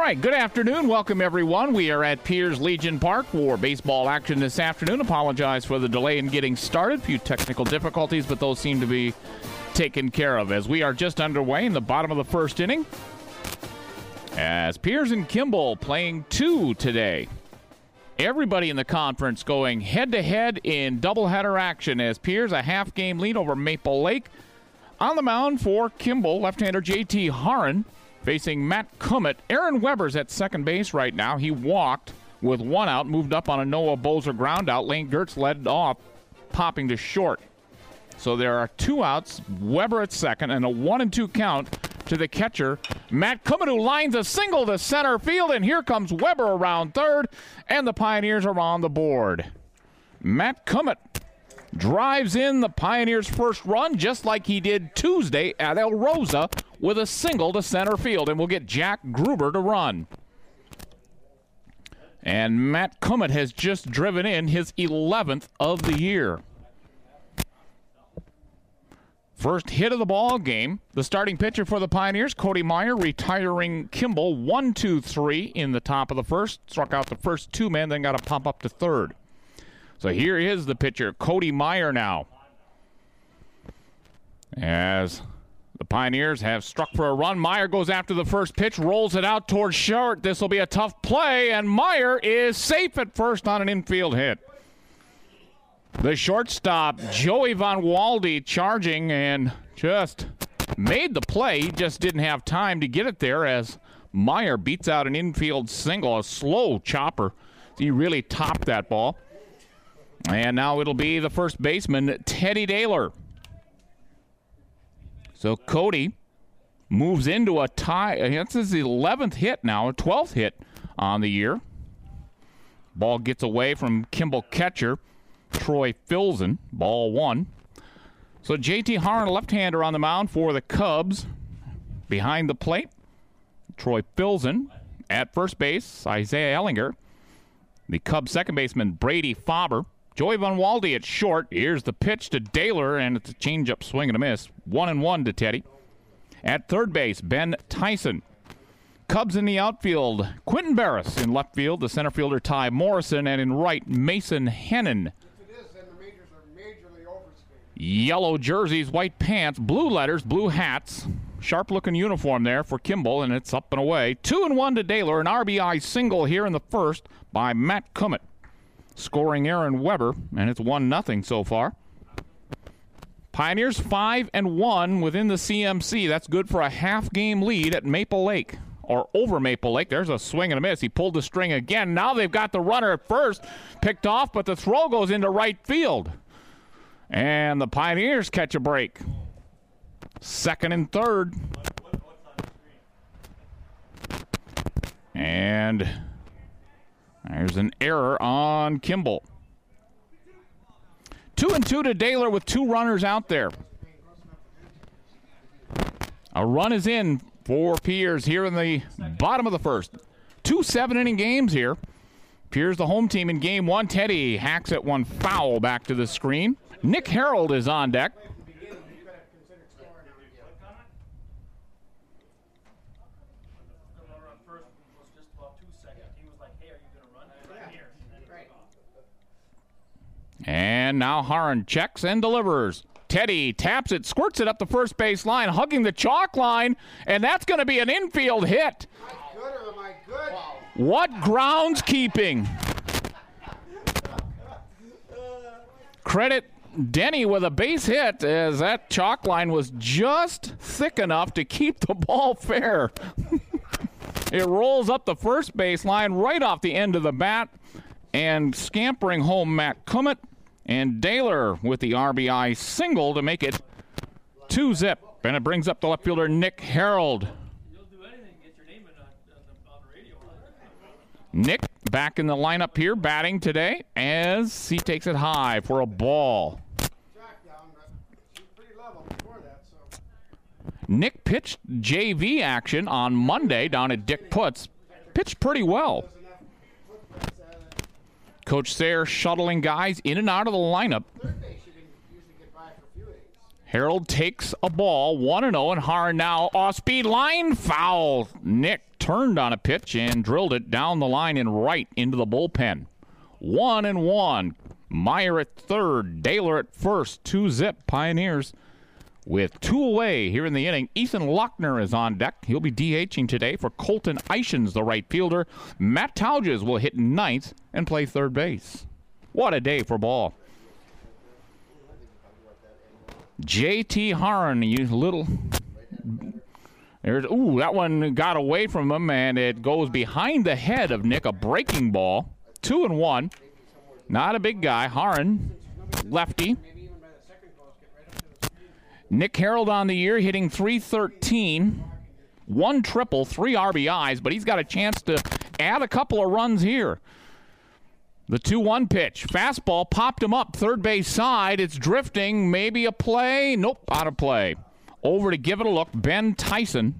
right, good afternoon. Welcome, everyone. We are at Piers Legion Park for baseball action this afternoon. Apologize for the delay in getting started. A few technical difficulties, but those seem to be taken care of as we are just underway in the bottom of the first inning. As Piers and Kimball playing two today. Everybody in the conference going head-to-head in doubleheader action as Piers a half-game lead over Maple Lake. On the mound for Kimball, left-hander J.T. Haran facing Matt Cummett. Aaron Weber's at second base right now. He walked with one out, moved up on a Noah Bozer ground out. Lane Gertz led off, popping to short. So there are two outs, Weber at second, and a 1-2 count to the catcher, Matt Cummett, who lines a single to center field, and here comes Weber around third, and the Pioneers are on the board. Matt Cummett drives in the Pioneers' first run, just like he did Tuesday at El Rosa, with a single to center field, and we'll get Jack Gruber to run. And Matt Cummett has just driven in his 11th of the year. First hit of the ball game. The starting pitcher for the Pioneers, Cody Meyer, retiring Kimball 1-2-3 in the top of the first. Struck out the first two men, then got to pop up to third. So here is the pitcher, Cody Meyer now. As the Pioneers have struck for a run, Meyer goes after the first pitch, rolls it out towards short. This will be a tough play, and Meyer is safe at first on an infield hit. The shortstop, Joey Von Walde, charging and just made the play. He just didn't have time to get it there as Meyer beats out an infield single, a slow chopper. He really topped that ball. And now it'll be the first baseman, Teddy Daylor. So Cody moves into a tie. That's his 11th hit now, 12th hit on the year. Ball gets away from Kimball catcher Troy Filzen, ball one. So J.T. Haran, left-hander on the mound for the Cubs. Behind the plate, Troy Filzen. At first base, Isaiah Ellinger. The Cubs second baseman, Brady Faber. Joey Von Walde at short. Here's the pitch to Daylor, and it's a changeup swing and a miss. 1-1 to Teddy. At third base, Ben Tyson. Cubs in the outfield, Quentin Barris. In left field, the center fielder Ty Morrison, and in right, Mason Hennon. Yellow jerseys, white pants, blue letters, blue hats. Sharp-looking uniform there for Kimball, and it's up and away. 2-1 to Daylor, an RBI single here in the first by Matt Cummett. Scoring Aaron Weber, and it's 1-0 so far. Pioneers 5-1 within the CMC. That's good for a half-game lead at Maple Lake, or over Maple Lake. There's a swing and a miss. He pulled the string again. Now they've got the runner at first picked off, but the throw goes into right field. And the Pioneers catch a break. Second and third. And there's an error on Kimball. 2-2 to Daylor with two runners out there. A run is in for Piers here in the bottom of the first. 2 7-inning games here. Piers the home team in game one. Teddy hacks at one foul back to the screen. Nick Harold is on deck. And now Haran checks and delivers. Teddy taps it, squirts it up the first base line, hugging the chalk line, and that's going to be an infield hit. What groundskeeping. Credit Denny with a base hit as that chalk line was just thick enough to keep the ball fair. It rolls up the first base line right off the end of the bat, and scampering home Matt Cummett, and Daylor with the RBI single to make it 2-0. And it brings up the left fielder Nick Harold. Nick back in the lineup here, batting today as he takes it high for a ball. Nick pitched JV action on Monday down at Dick Putz. Pitched pretty well. Coach Sayre shuttling guys in and out of the lineup. Harold takes a ball, 1-0, and Haran now off-speed line foul. Nick turned on a pitch and drilled it down the line and right into the bullpen. 1-1. Meyer at third, Daylor at first, 2-zip Pioneers with 2 away here in the inning. Ethan Lochner is on deck. He'll be DHing today for Colton Eichens, the right fielder. Matt Tauges will hit ninth and play third base. What a day for ball. J.T. Haran, you little... that one got away from him, and it goes behind the head of Nick, a breaking ball. 2-1. Not a big guy. Haran, lefty. Nick Harold on the year, hitting .313. 1 triple, 3 RBIs, but he's got a chance to add a couple of runs here. The 2-1 pitch. Fastball popped him up. Third base side. It's drifting. Maybe a play. Nope, out of play. Over to give it a look, Ben Tyson.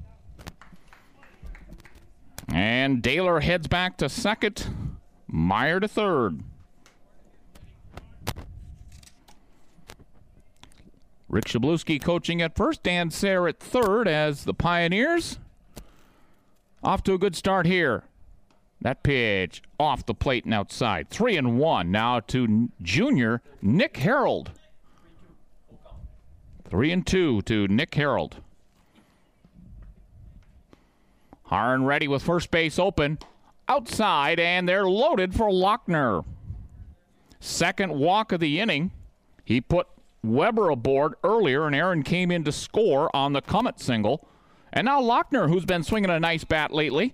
And Daylor heads back to second. Meyer to third. Rick Shablewski coaching at first. Dan Sayre at third as the Pioneers off to a good start here. That pitch off the plate and outside. 3-1 now to junior Nick Harold. 3-2 to Nick Harold. Haran ready with first base open. Outside, and they're loaded for Lochner. Second walk of the inning. He put Weber aboard earlier, and Aaron came in to score on the Cummett single. And now Lochner, who's been swinging a nice bat lately.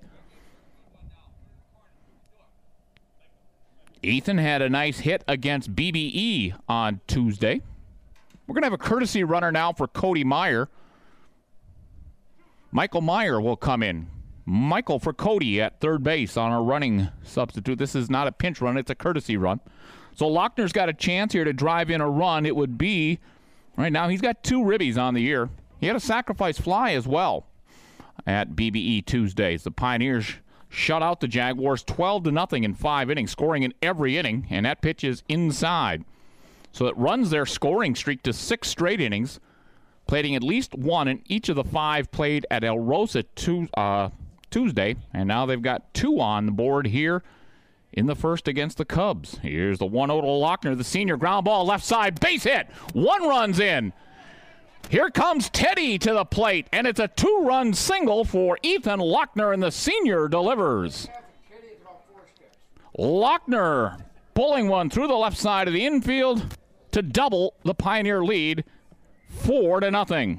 Ethan had a nice hit against BBE on Tuesday. We're going to have a courtesy runner now for Cody Meyer. Michael Meyer will come in. Michael for Cody at third base on a running substitute. This is not a pinch run, it's a courtesy run. So Lochner's got a chance here to drive in a run. It would be, right now, he's got 2 ribbies on the year. He had a sacrifice fly as well at BBE Tuesdays. The Pioneers shut out the Jaguars 12-0 in 5 innings, scoring in every inning, and that pitch is inside. So it runs their scoring streak to 6 straight innings, plating at least 1 in each of the 5 played at El Rosa Tuesday, and now they've got 2 on the board here in the first against the Cubs. Here's the 1-0 to Lochner, the senior, ground ball left side, base hit. 1 run's in. Here comes Teddy to the plate, and it's a 2-run single for Ethan Lochner, and the senior delivers. Lochner pulling one through the left side of the infield to double the Pioneer lead, 4-0.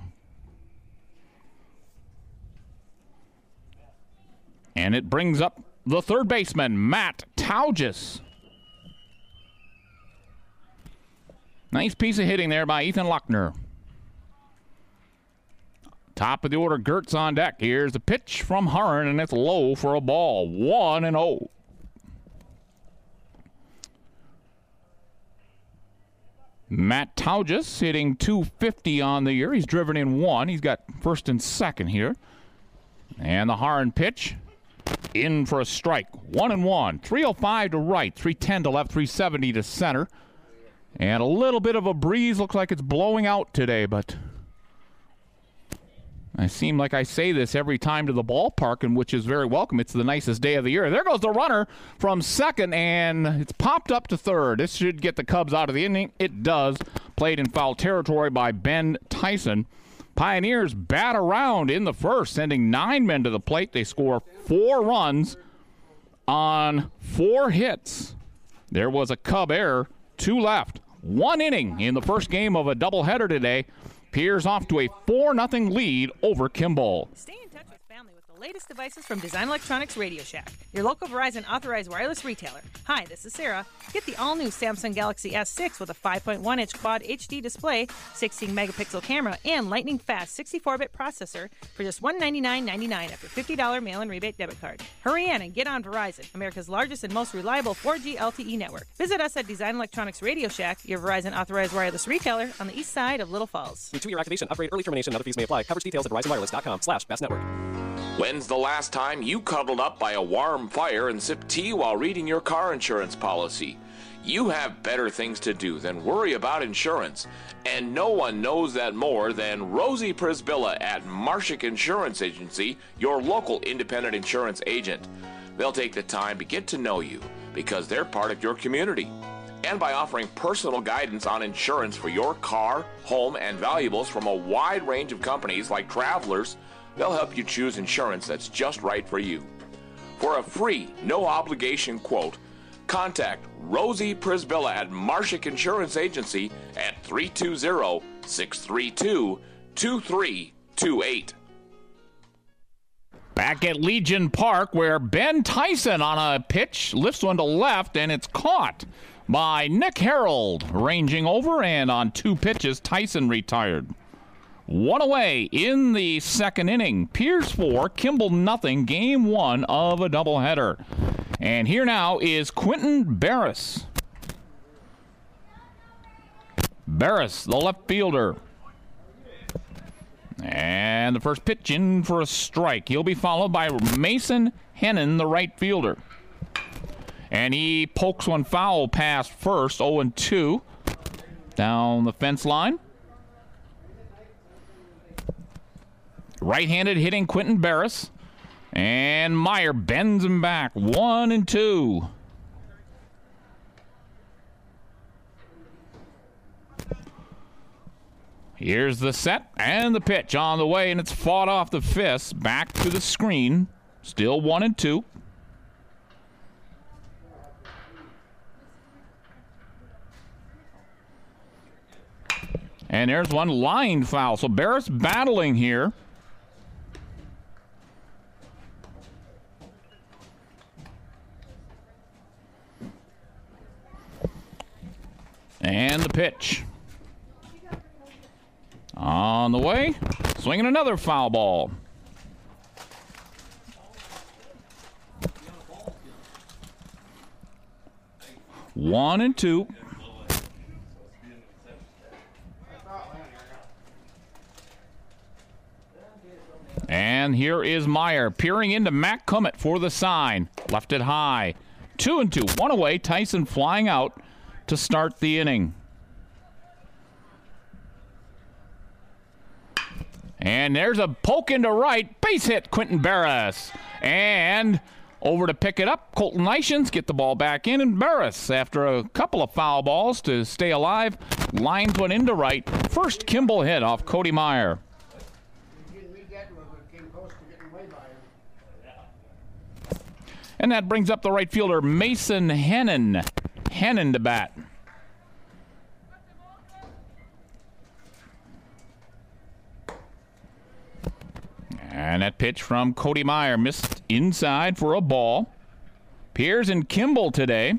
And it brings up the third baseman, Matt Tauges. Nice piece of hitting there by Ethan Lochner. Top of the order, Gertz on deck. Here's the pitch from Haran, and it's low for a ball. 1-0. Matt Tauges hitting .250 on the year. He's driven in 1. He's got first and second here. And the Haran pitch in for a strike. 1-1. 305 to right, 310 to left, 370 to center. And a little bit of a breeze. Looks like it's blowing out today, but I seem like I say this every time to the ballpark, and which is very welcome. It's the nicest day of the year. There goes the runner from second, and it's popped up to third. This should get the Cubs out of the inning. It does. Played in foul territory by Ben Tyson. Pioneers bat around in the first, sending 9 men to the plate. They score 4 runs on 4 hits. There was a Cub error, 2 left. 1 inning in the first game of a doubleheader today. Pierce off to a 4-0 lead over Kimball. Stay in touch with family with the latest devices from Design Electronics Radio Shack, your local Verizon authorized wireless retailer. Hi, this is Sarah. Get the all-new Samsung Galaxy S6 with a 5.1-inch quad HD display, 16-megapixel camera, and lightning-fast 64-bit processor for just $199.99 after $50 mail-in rebate debit card. Hurry in and get on Verizon, America's largest and most reliable 4G LTE network. Visit us at Design Electronics Radio Shack, your Verizon authorized wireless retailer on the east side of Little Falls. With 2-year activation, upgrade, early termination, and other fees may apply. Coverage details at VerizonWireless.com/bestnetwork. When's the last time you cuddled up by a warm fire and sipped tea while reading your car insurance policy? You have better things to do than worry about insurance, and no one knows that more than Rosie Prisbilla at Marshak Insurance Agency, your local independent insurance agent. They'll take the time to get to know you because they're part of your community. And by offering personal guidance on insurance for your car, home, and valuables from a wide range of companies like Travelers, they'll help you choose insurance that's just right for you. For a free, no-obligation quote, contact Rosie Prisbilla at Marshak Insurance Agency at 320-632-2328. Back at Legion Park, where Ben Tyson on a pitch lifts one to left, and it's caught by Nick Harold. Ranging over, and on 2 pitches, Tyson retired. 1 away in the second inning. Pierce 4, Kimball nothing. Game 1 of a doubleheader. And here now is Quentin Barris. Barris, the left fielder. And the first pitch in for a strike. He'll be followed by Mason Hennon, the right fielder. And he pokes one foul past first, 0-2. Down the fence line. Right-handed hitting Quentin Barris. And Meyer bends him back. 1-2. Here's the set and the pitch on the way, and it's fought off the fist. Back to the screen. Still 1-2. And there's one line foul. So Barris battling here. And the pitch. On the way, swinging another foul ball. One and two. And here is Meyer peering into Matt Cummett for the sign. Left it high. 2-2. 1 away. Tyson flying out to start the inning. And there's a poke into right. Base hit, Quentin Barris. And over to pick it up, Colton Lyshans get the ball back in, and Barris, after a couple of foul balls to stay alive, lines one into right. First Kimball hit off Cody Meyer. And that brings up the right fielder, Mason Hennon. Hennon to bat. And that pitch from Cody Meyer missed inside for a ball. Piers and Kimball today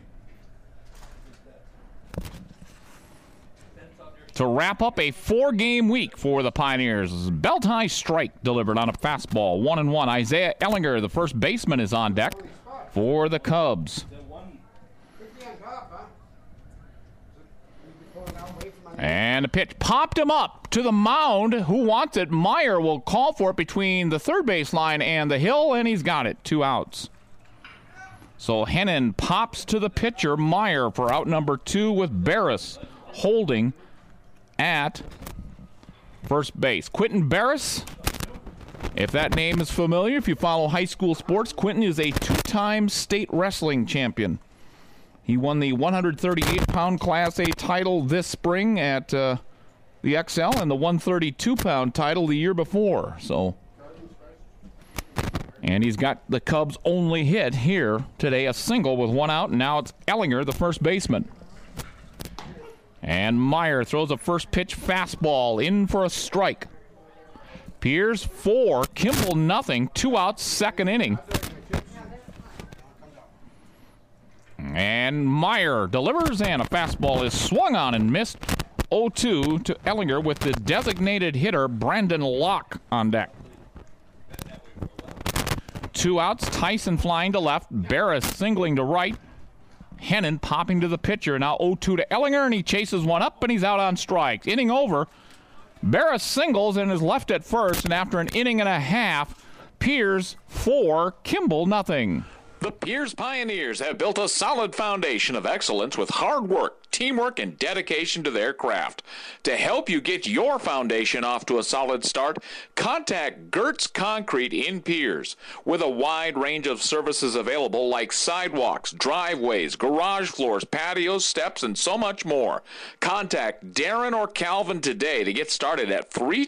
to wrap up a 4-game week for the Pioneers. Belt high strike delivered on a fastball. 1-1. Isaiah Ellinger, the first baseman, is on deck for the Cubs. And the pitch popped him up to the mound. Who wants it? Meyer will call for it between the third base line and the hill, and he's got it. 2 outs. So Hennon pops to the pitcher, Meyer, for out number 2 with Barris holding at first base. Quentin Barris, if that name is familiar, if you follow high school sports, Quentin is a 2-time state wrestling champion. He won the 138-pound Class A title this spring at the XL and the 132-pound title the year before. And he's got the Cubs' only hit here today, a single with 1 out, and now it's Ellinger, the first baseman. And Meyer throws a first pitch fastball in for a strike. Piers 4, Kimball nothing, 2 outs, second inning. And Meyer delivers, and a fastball is swung on and missed. 0-2 to Ellinger with the designated hitter, Brandon Locke, on deck. 2 outs, Tyson flying to left, Barris singling to right, Hennon popping to the pitcher. Now 0-2 to Ellinger, and he chases one up, and he's out on strikes. Inning over. Barris singles and is left at first, and after an inning and a half, Piers 4, Kimball nothing. The Piers Pioneers have built a solid foundation of excellence with hard work, teamwork, and dedication to their craft. To help you get your foundation off to a solid start, contact Gertz Concrete in Piers. With a wide range of services available like sidewalks, driveways, garage floors, patios, steps, and so much more. Contact Darren or Calvin today to get started at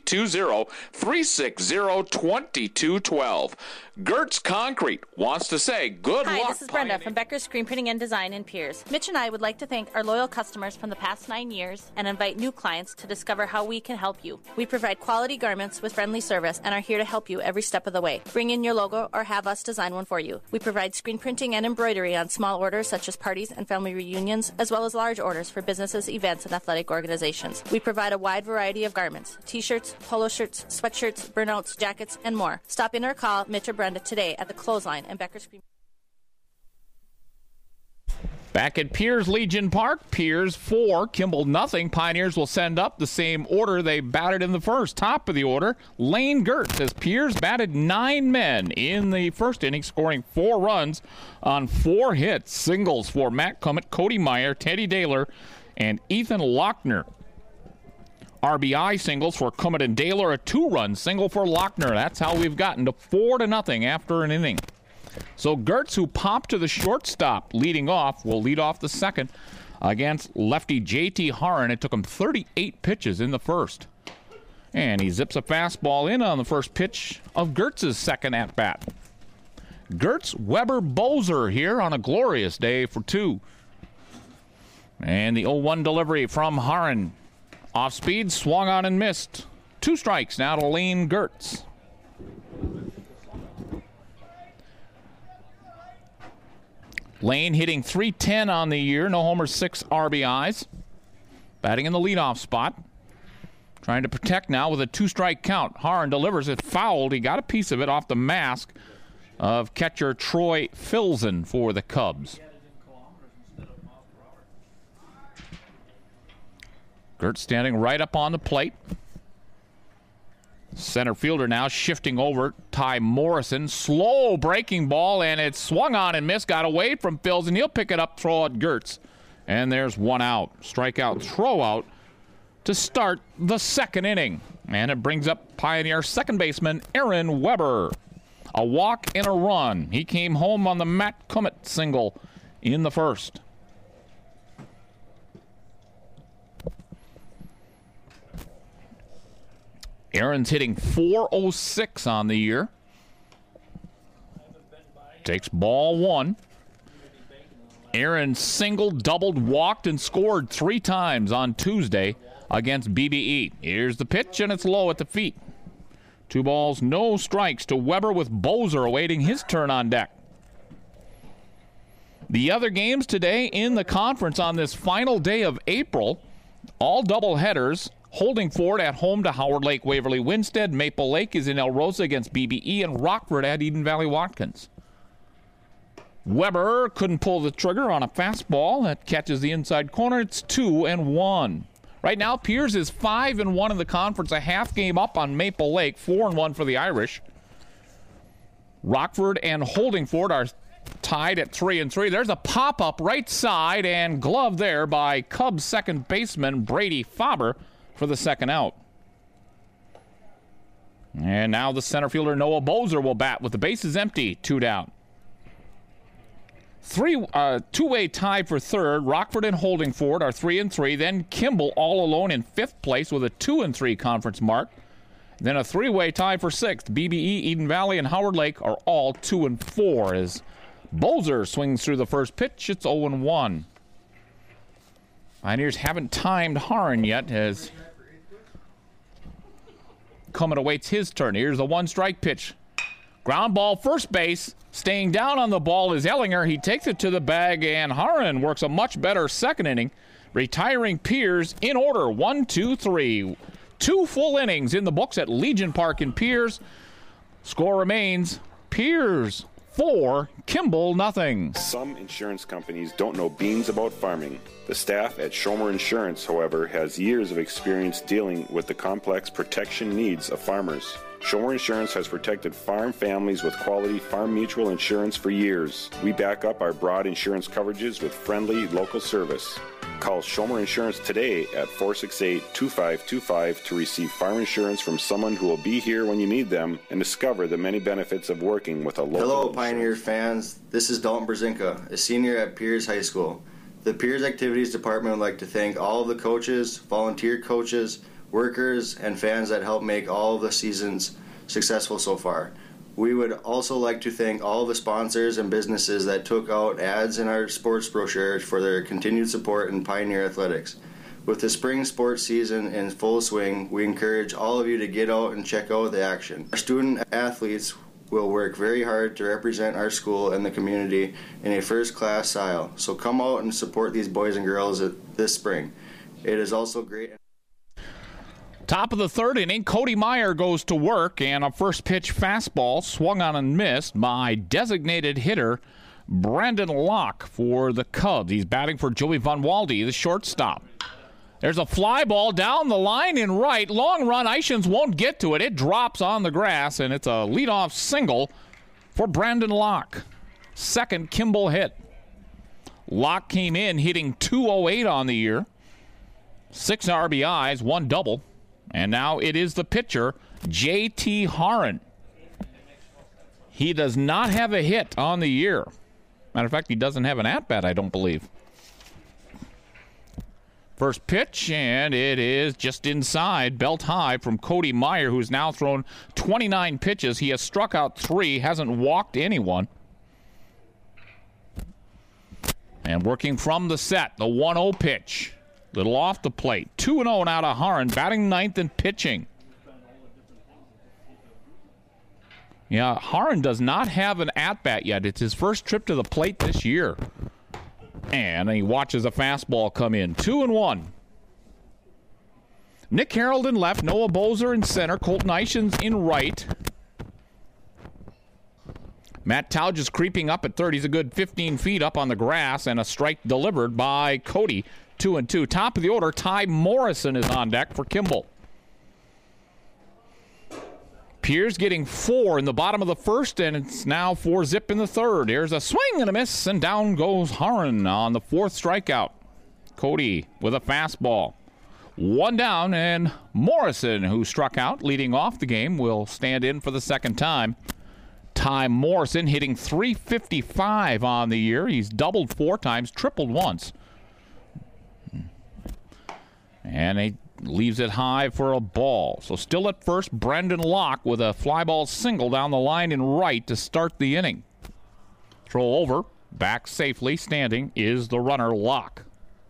320-360-2212. Gertz Concrete wants to say good luck. Hi, this is Brenda from Becker's Screen Printing and Design in Piers. Mitch and I would like to thank our loyal customers from the past 9 years and invite new clients to discover how we can help you. We provide quality garments with friendly service and are here to help you every step of the way. Bring in your logo or have us design one for you. We provide screen printing and embroidery on small orders such as parties and family reunions, as well as large orders for businesses, events, and athletic organizations. We provide a wide variety of garments: t-shirts, polo shirts, sweatshirts, burnouts, jackets, and more. Stop in or call Mitch or Brenda today at the Clothesline and Becker's Screen. Back at Piers Legion Park, Piers 4, Kimball nothing. Pioneers will send up the same order they batted in the first. Top of the order, Lane Gertz, as Piers batted 9 men in the first inning, scoring 4 runs on 4 hits. Singles for Matt Cummett, Cody Meyer, Teddy Daler, and Ethan Lochner. RBI singles for Cummett and Daler, a 2-run single for Lochner. That's how we've gotten to 4-0 after an inning. So Gertz, who popped to the shortstop leading off, will lead off the second against lefty J.T. Haran. It took him 38 pitches in the first. And he zips a fastball in on the first pitch of Gertz's second at-bat. Gertz, Weber, Bozer here on a glorious day for 2. And the 0-1 delivery from Haran. Off speed, swung on and missed. 2 strikes now to Lane Gertz. Lane hitting .310 on the year, no homers, 6 RBIs. Batting in the leadoff spot. Trying to protect now with a 2-strike count. Haran delivers it fouled. He got a piece of it off the mask of catcher Troy Filzen for the Cubs. Gertz standing right up on the plate. Center fielder now shifting over. Ty Morrison. Slow breaking ball, and it swung on and missed. Got away from Filzen, and he'll pick it up, throw at Gertz. And there's 1 out. Strikeout, throw out to start the second inning. And it brings up Pioneer second baseman Aaron Weber. A walk and a run. He came home on the Matt Cummett single in the first. Aaron's hitting .406 on the year. Takes ball 1. Aaron singled, doubled, walked, and scored 3 times on Tuesday against BBE. Here's the pitch, and it's low at the feet. 2 balls, no strikes to Weber, with Bozer awaiting his turn on deck. The other games today in the conference on this final day of April, all double headers. Holdingford at home to Howard Lake Waverly Winstead. Maple Lake is in El Rosa against BBE, and Rockford at Eden Valley Watkins. Weber couldn't pull the trigger on a fastball that catches the inside corner. It's 2-1. Right now, Piers is 5-1 in the conference, a half game up on Maple Lake, 4-1 for the Irish. Rockford and Holdingford are tied at 3-3. There's a pop-up right side and glove there by Cubs second baseman Brady Faber for the second out. And now the center fielder Noah Bozer will bat with the bases empty, 2 down. Two-way tie for third. Rockford and Holdingford are 3-3. Then Kimball all alone in 5th place with a 2-3 conference mark. Then a 3-way tie for 6th. BBE, Eden Valley, and Howard Lake are all 2-4 as Bozer swings through the first pitch. It's 0-1. Pioneers haven't timed Haran yet as Cummett awaits his turn. Here's the 1-strike pitch. Ground ball, first base. Staying down on the ball is Ellinger. He takes it to the bag, and Haran works a much better second inning, retiring Piers in order. 1, 2, 3. 2 full innings in the books at Legion Park in Piers. Score remains Piers 4, Kimball nothing. Some insurance companies don't know beans about farming. The staff at Schomer Insurance, however, has years of experience dealing with the complex protection needs of farmers. Schomer Insurance has protected farm families with quality Farm Mutual insurance for years. We back up our broad insurance coverages with friendly local service. Call Schomer Insurance today at 468-2525 to receive farm insurance from someone who will be here when you need them and discover the many benefits of working with a local Hello, Pioneer fans. This is Dalton Brzezinka, a senior at Piers High School. The Piers Activities Department would like to thank all of the coaches, volunteer coaches, workers, and fans that helped make all of the seasons successful so far. We would also like to thank all the sponsors and businesses that took out ads in our sports brochure for their continued support in Pioneer Athletics. With the spring sports season in full swing, we encourage all of you to get out and check out the action. Our student athletes will work very hard to represent our school and the community in a first-class style. So come out and support these boys and girls this spring. It is also great. Top of the third inning, Cody Meyer goes to work, and a first pitch fastball swung on and missed by designated hitter Brandon Locke for the Cubs. He's batting for Joey Von Walde, the shortstop. There's a fly ball down the line in right. Long run, Ishans won't get to it. It drops on the grass, and it's a leadoff single for Brandon Locke. Second Kimball hit. Locke came in hitting .208 on the year. 6 RBIs, 1 double. And now it is the pitcher, J.T. Haran. He does not have a hit on the year. Matter of fact, he doesn't have an at-bat, I don't believe. First pitch, and it is just inside, belt high from Cody Meyer, who's now thrown 29 pitches. He has struck out 3, hasn't walked anyone. And working from the set, the 1-0 pitch. Little off the plate. 2-0 now to Haran, batting ninth and pitching. Yeah, Haran does not have an at-bat yet. It's his first trip to the plate this year. And he watches a fastball come in. 2-1. Nick Harold in left, Noah Bozer in center, Colton Ishans in right. Matt Tauge is creeping up at third. He's a good 15 feet up on the grass, and a strike delivered by Cody. 2-2. Top of the order, Ty Morrison is on deck for Kimball. Piers getting 4 in the bottom of the first, and it's now 4-zip in the third. Here's a swing and a miss, and down goes Haran on the 4th strikeout. Cody with a fastball. 1 down, and Morrison, who struck out leading off the game, will stand in for the second time. Ty Morrison hitting .355 on the year. He's doubled 4 times, tripled once. And he leaves it high for a ball. So still at first, Brandon Locke with a fly ball single down the line in right to start the inning. Throw over, back safely, standing is the runner, Locke.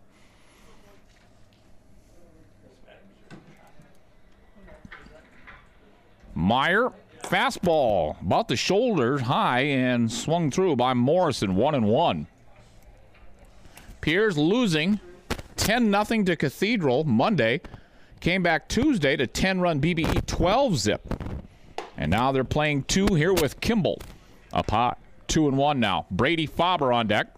Meyer, fastball, about the shoulders high and swung through by Morrison, 1-1. Piers losing 10-0 to Cathedral Monday. Came back Tuesday to 10-run BBE 12-zip. And now they're playing 2 here with Kimball. Up high, 2-1 now. Brady Faber on deck.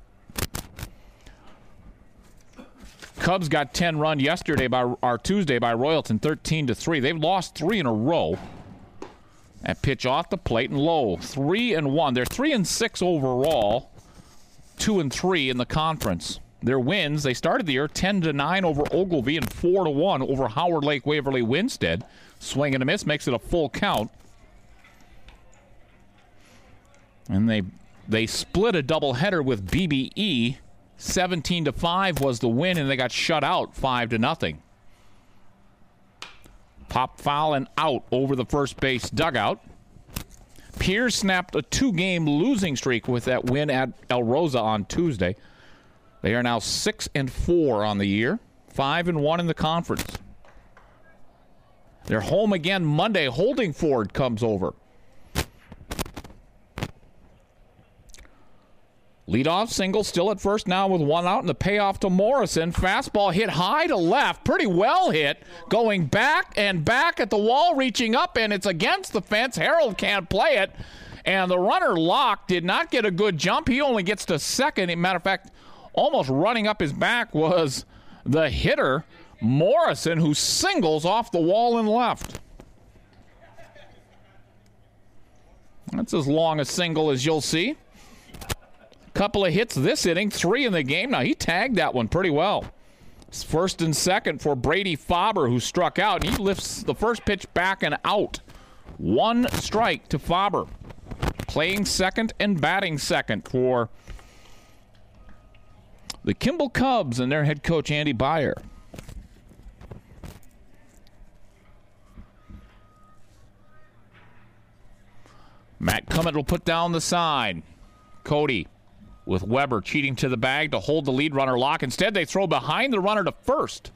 Cubs got 10-run Tuesday by Royalton, 13-3. They've lost 3 in a row. That pitch off the plate and low. 3-1. They're 3-6 overall. 2-3 in the conference. Their wins, they started the year 10-9 over Ogilvie and 4-1 over Howard Lake Waverly Winstead. Swing and a miss makes it a full count. And they split a doubleheader with BBE. 17-5 was the win, and they got shut out 5-0. Pop foul and out over the first base dugout. Piers snapped a 2-game losing streak with that win at El Rosa on Tuesday. They are now 6-4 on the year, 5-1 in the conference. They're home again Monday. Holdingford comes over. Leadoff single still at first now with 1 out, and the payoff to Morrison. Fastball hit high to left, pretty well hit, going back and back at the wall, reaching up, and it's against the fence. Harold can't play it, and the runner Locke did not get a good jump. He only gets to second. As a matter of fact, almost running up his back was the hitter, Morrison, who singles off the wall and left. That's as long a single as you'll see. Couple of hits this inning, 3 in the game. Now, he tagged that one pretty well. It's first and second for Brady Faber, who struck out. And he lifts the first pitch back and out. 1 strike to Faber. Playing second and batting second for the Kimball Cubs and their head coach, Andy Beyer. Matt Cummett will put down the side. Cody with Weber cheating to the bag to hold the lead runner lock. Instead, they throw behind the runner to first.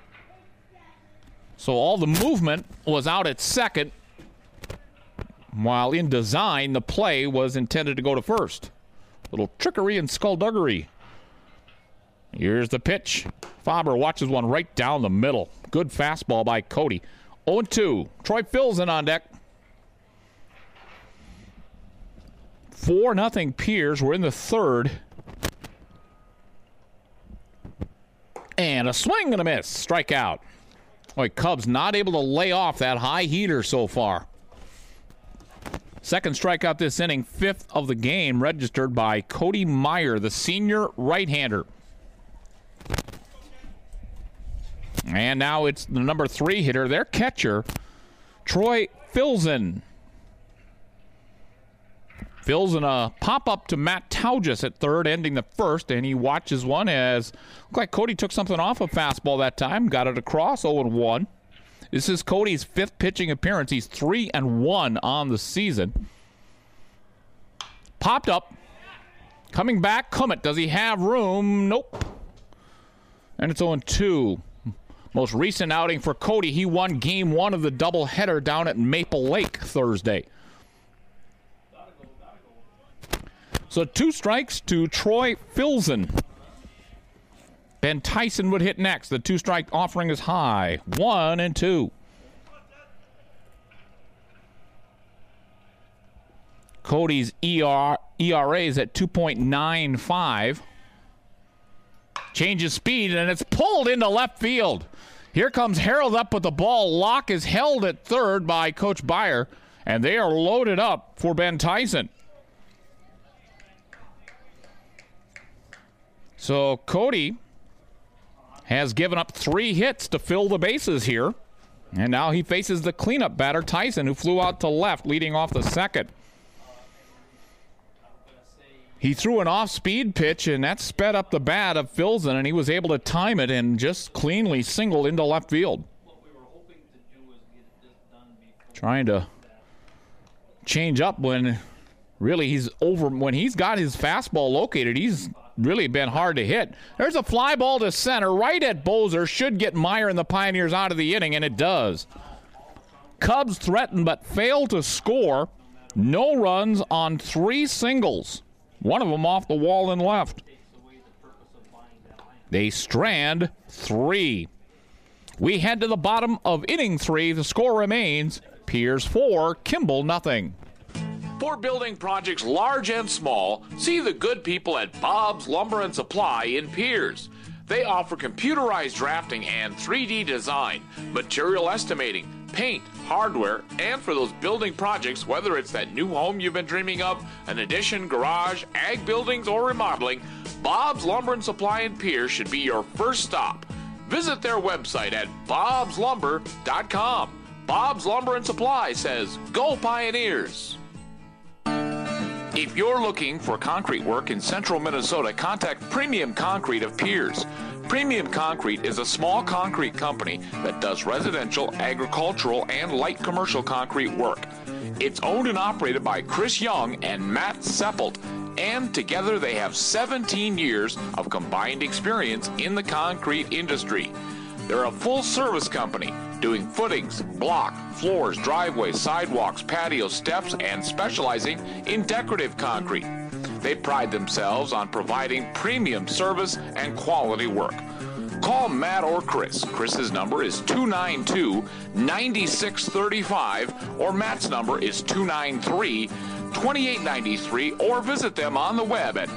So all the movement was out at second, while in design, the play was intended to go to first. Little trickery and skullduggery. Here's the pitch. Faber watches one right down the middle. Good fastball by Cody. 0-2. Troy Filzen on deck. 4-0 Piers. We're in the third. And a swing and a miss. Strikeout. Boy, Cubs not able to lay off that high heater so far. Second strikeout this inning, 5th of the game, registered by Cody Meyer, the senior right-hander. And now it's the number 3 hitter, their catcher, Troy Filzen. Filzen a pop-up to Matt Taugis at third, ending the first, and he watches one as looked like Cody took something off a fastball that time, got it across, 0-1. This is Cody's 5th pitching appearance. He's 3-1 on the season. Popped up. Coming back, Cummett. Does he have room? Nope. And it's 0-2. Most recent outing for Cody, he won Game 1 of the doubleheader down at Maple Lake Thursday. So 2 strikes to Troy Filzen. Ben Tyson would hit next. The 2-strike offering is high. 1-2. Cody's ERA is at 2.95. Changes speed, and it's pulled into left field. Here comes Harold up with the ball. Locke is held at third by Coach Beyer, and they are loaded up for Ben Tyson. So Cody has given up 3 hits to fill the bases here. And now he faces the cleanup batter, Tyson, who flew out to left, leading off the second. He threw an off-speed pitch, and that sped up the bat of Filzen, and he was able to time it and just cleanly singled into left field. Trying to change up when really he's over. When he's got his fastball located, he's really been hard to hit. There's a fly ball to center right at Bozer. Should get Meyer and the Pioneers out of the inning, and it does. Cubs threaten but fail to score. No runs on 3 singles. One of them off the wall and left. They strand 3. We head to the bottom of inning 3. The score remains Piers 4, Kimball nothing. For building projects large and small, see the good people at Bob's Lumber and Supply in Piers. They offer computerized drafting and 3D design, material estimating, paint, hardware, and for those building projects, whether it's that new home you've been dreaming of, an addition, garage, ag buildings, or remodeling, Bob's Lumber and Supply in Piers should be your first stop. Visit their website at bobslumber.com. Bob's Lumber and Supply says, "Go Pioneers!" If you're looking for concrete work in central Minnesota, contact Premium Concrete of Piers. Premium Concrete is a small concrete company that does residential, agricultural, and light commercial concrete work. It's owned and operated by Chris Young and Matt Seppelt, and together they have 17 years of combined experience in the concrete industry. They're a full-service company doing footings, block, floors, driveways, sidewalks, patios, steps, and specializing in decorative concrete. They pride themselves on providing premium service and quality work. Call Matt or Chris. Chris's number is 292-9635, or Matt's number is 293-2893, or visit them on the web at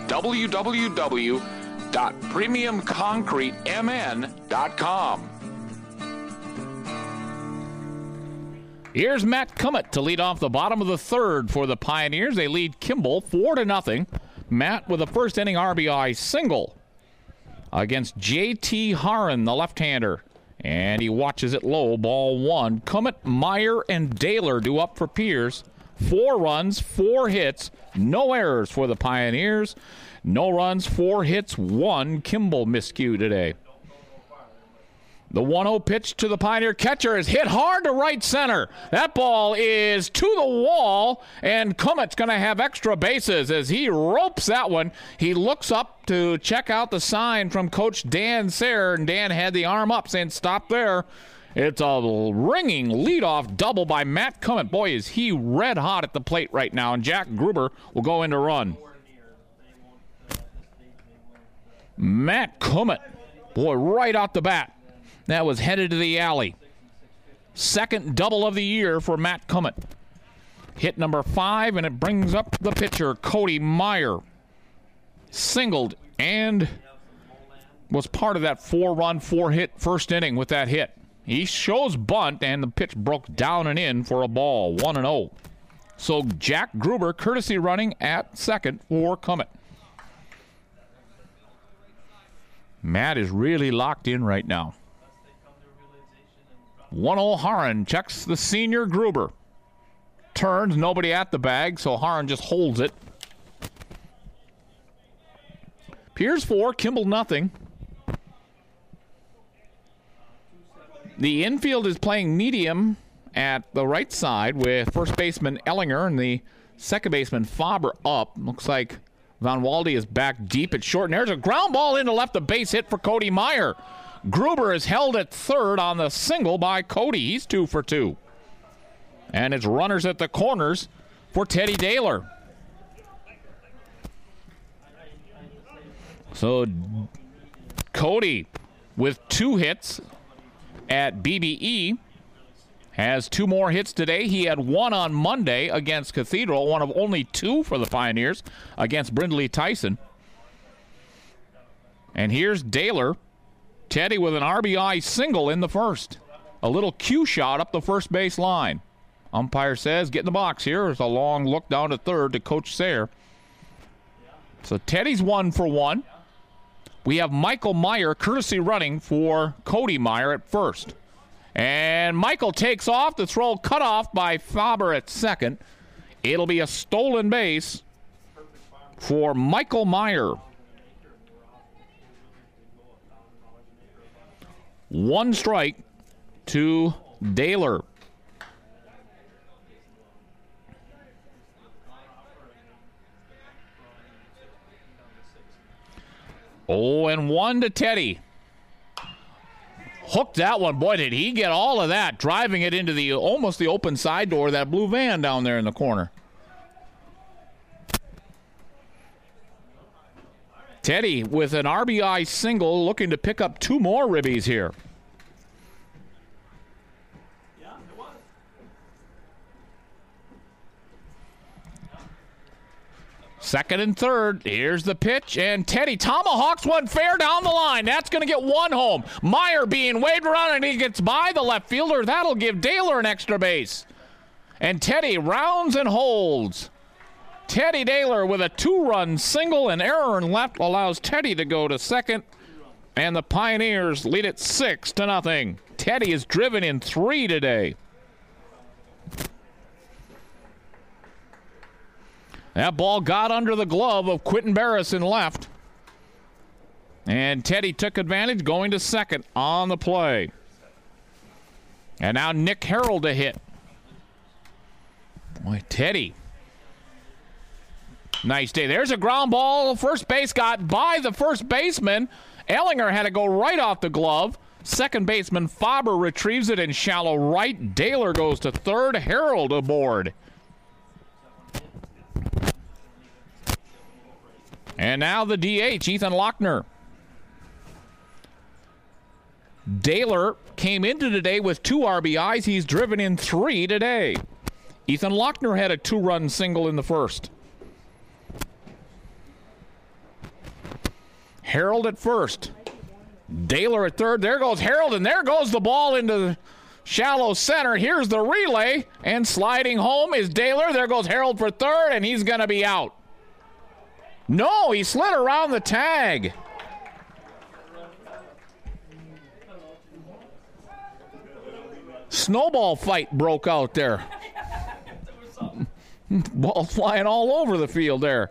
www.premiumconcretemn.com. Here's Matt Cummett to lead off the bottom of the third for the Pioneers. They lead Kimball 4-0. Matt with a first inning RBI single against J.T. Haran, the left-hander. And he watches it low, ball one. Cummett, Meyer, and Daler do up for Piers. 4 runs, 4 hits, no errors for the Pioneers. No runs, 4 hits, 1 Kimball miscue today. The 1-0 pitch to the Pioneer catcher is hit hard to right center. That ball is to the wall, and Cummett's going to have extra bases as he ropes that one. He looks up to check out the sign from Coach Dan Sayre, and Dan had the arm up saying, stop there. It's a ringing leadoff double by Matt Cummett. Boy, is he red hot at the plate right now, and Jack Gruber will go in to run. Matt Cummett, boy, right out the bat. That was headed to the alley. Second double of the year for Matt Cummett. Hit number 5, and it brings up the pitcher, Cody Meyer. Singled and was part of that 4-run, 4-hit first inning with that hit. He shows bunt, and the pitch broke down and in for a ball, 1-0. So Jack Gruber, courtesy running at second for Cummett. Matt is really locked in right now. 1-0 Haran checks the senior Gruber. Turns, nobody at the bag, so Haran just holds it. Piers 4, Kimball nothing. The infield is playing medium at the right side with first baseman Ellinger and the second baseman Faber up. Looks like Van Walde is back deep at short, and there's a ground ball into left, a base hit for Cody Meyer. Gruber is held at third on the single by Cody. He's 2 for 2. And it's runners at the corners for Teddy Daler. So Cody with 2 hits at BBE has 2 more hits today. He had 1 on Monday against Cathedral, one of only 2 for the Pioneers against Brindley Tyson. And here's Daler. Teddy with an RBI single in the first. A little cue shot up the first base line. Umpire says, get in the box here. There's a long look down to third to Coach Sayre. So Teddy's 1 for 1. We have Michael Meyer courtesy running for Cody Meyer at first. And Michael takes off. The throw cut off by Faber at second. It'll be a stolen base for Michael Meyer. 1 strike to Daler. Oh, and 1 to Teddy. Hooked that one. Boy, did he get all of that, driving it into the almost the open side door of that blue van down there in the corner. Teddy with an RBI single, looking to pick up 2 more ribbies here. Second and third. Here's the pitch, and Teddy tomahawks one fair down the line. That's going to get 1 home. Meyer being waved around, and he gets by the left fielder. That'll give Daler an extra base. And Teddy rounds and holds. Teddy Daler with a 2-run single, and error in left allows Teddy to go to second. And the Pioneers lead it 6-0. Teddy is driven in 3 today. That ball got under the glove of Quentin Barris in left. And Teddy took advantage, going to second on the play. And now Nick Harold to hit. Boy, Teddy. Nice day. There's a ground ball. First base got by the first baseman. Ellinger had to go right off the glove. Second baseman Faber retrieves it in shallow right. Daler goes to third. Harold aboard. And now the DH, Ethan Lochner. Daler came into today with 2 RBIs. He's driven in 3 today. Ethan Lochner had a 2-run single in the first. Harold at first. Daler at third. There goes Harold, and there goes the ball into Shallow center. Here's the relay. And sliding home is Daylor. There goes Harold for third, and he's going to be out. No, he slid around the tag. Snowball fight broke out there. Ball flying all over the field there.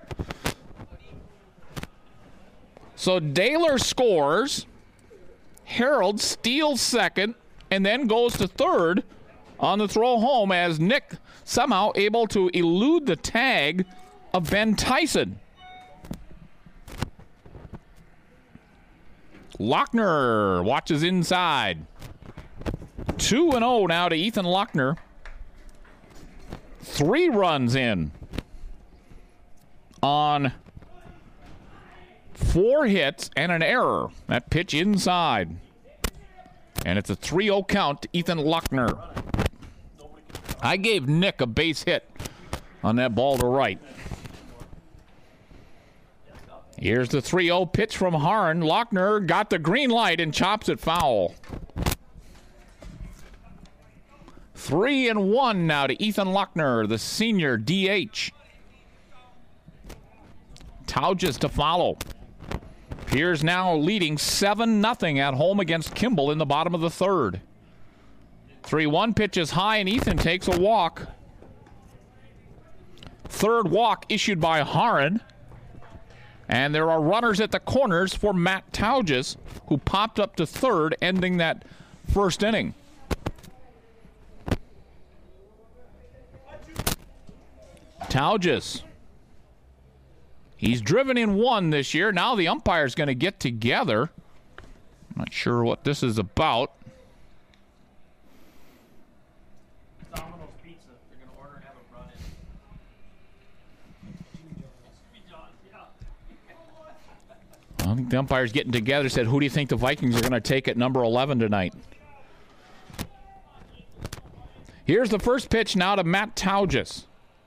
So Daylor scores. Harold steals second and then goes to third on the throw home as Nick somehow able to elude the tag of Ben Tyson. Lochner watches inside. 2-0 now to Ethan Lochner. 3 runs in on 4 hits and an error. That pitch inside. And it's a 3-0 count to Ethan Lochner. I gave Nick a base hit on that ball to right. Here's the 3-0 pitch from Harn. Lochner got the green light and chops it foul. 3-1 now to Ethan Lochner, the senior DH. Tauges to follow. Piers now leading 7-0 at home against Kimball in the bottom of the third. 3-1 pitch is high, and Ethan takes a walk. Third walk issued by Harn. And there are runners at the corners for Matt Tauges, who popped up to third, ending that first inning. Tauges. He's driven in 1 this year. Now the umpire's going to get together. I'm not sure what this is about. Domino's Pizza. They're going to order and have it brought in. I think the umpire's getting together. Said, who do you think the Vikings are going to take at number 11 tonight? Here's the first pitch now to Matt Tauges.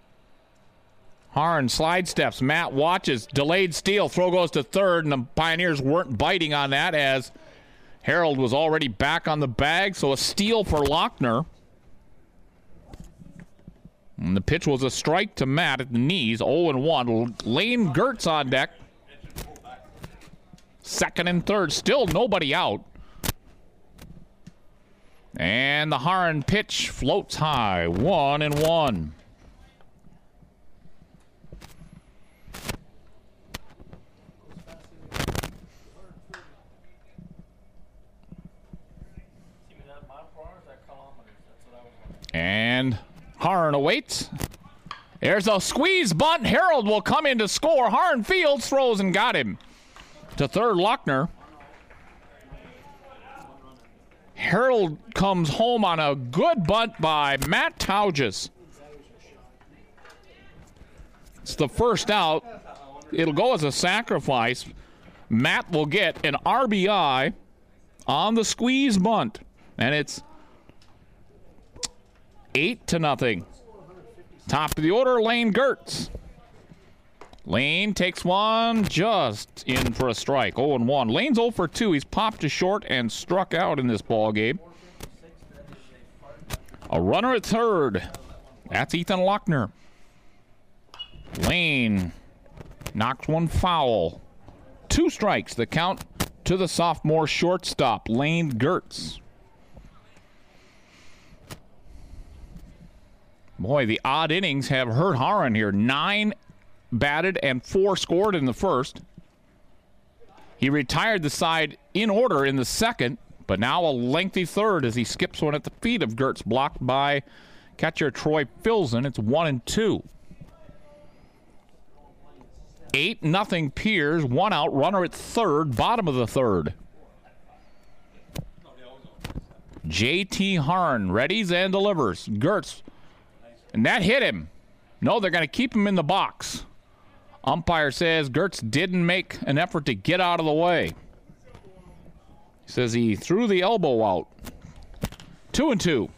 Harn slide steps. Matt watches. Delayed steal. Throw goes to third, and the Pioneers weren't biting on that as Harold was already back on the bag. So a steal for Lochner. And the pitch was a strike to Matt at the knees. 0-1. Lane Gertz on deck. Second and third. Still nobody out. And the Harn pitch floats high. 1-1. And Harn awaits. There's a squeeze bunt. Harold will come in to score. Harn fields, throws, and got him. To third, Lochner. Harold comes home on a good bunt by Matt Tauges. It's the first out. It'll go as a sacrifice. Matt will get an RBI on the squeeze bunt. And it's 8-0. Top of the order, Lane Gertz. Lane takes one just in for a strike. 0-1. Lane's 0 for 2. He's popped to short and struck out in this ball game. A runner at third. That's Ethan Lochner. Lane knocks one foul. 2 strikes. The count to the sophomore shortstop, Lane Gertz. Boy, the odd innings have hurt Harn here. 9 batted and 4 scored in the first. He retired the side in order in the second, but now a lengthy third as he skips one at the feet of Gertz, blocked by catcher Troy Filzen. It's 1-2. 8-0 Piers, 1 out, runner at third, bottom of the third. J.T. Harn readies and delivers. Gertz. And that hit him. No, they're going to keep him in the box. Umpire says Gertz didn't make an effort to get out of the way. He says he threw the elbow out. 2-2.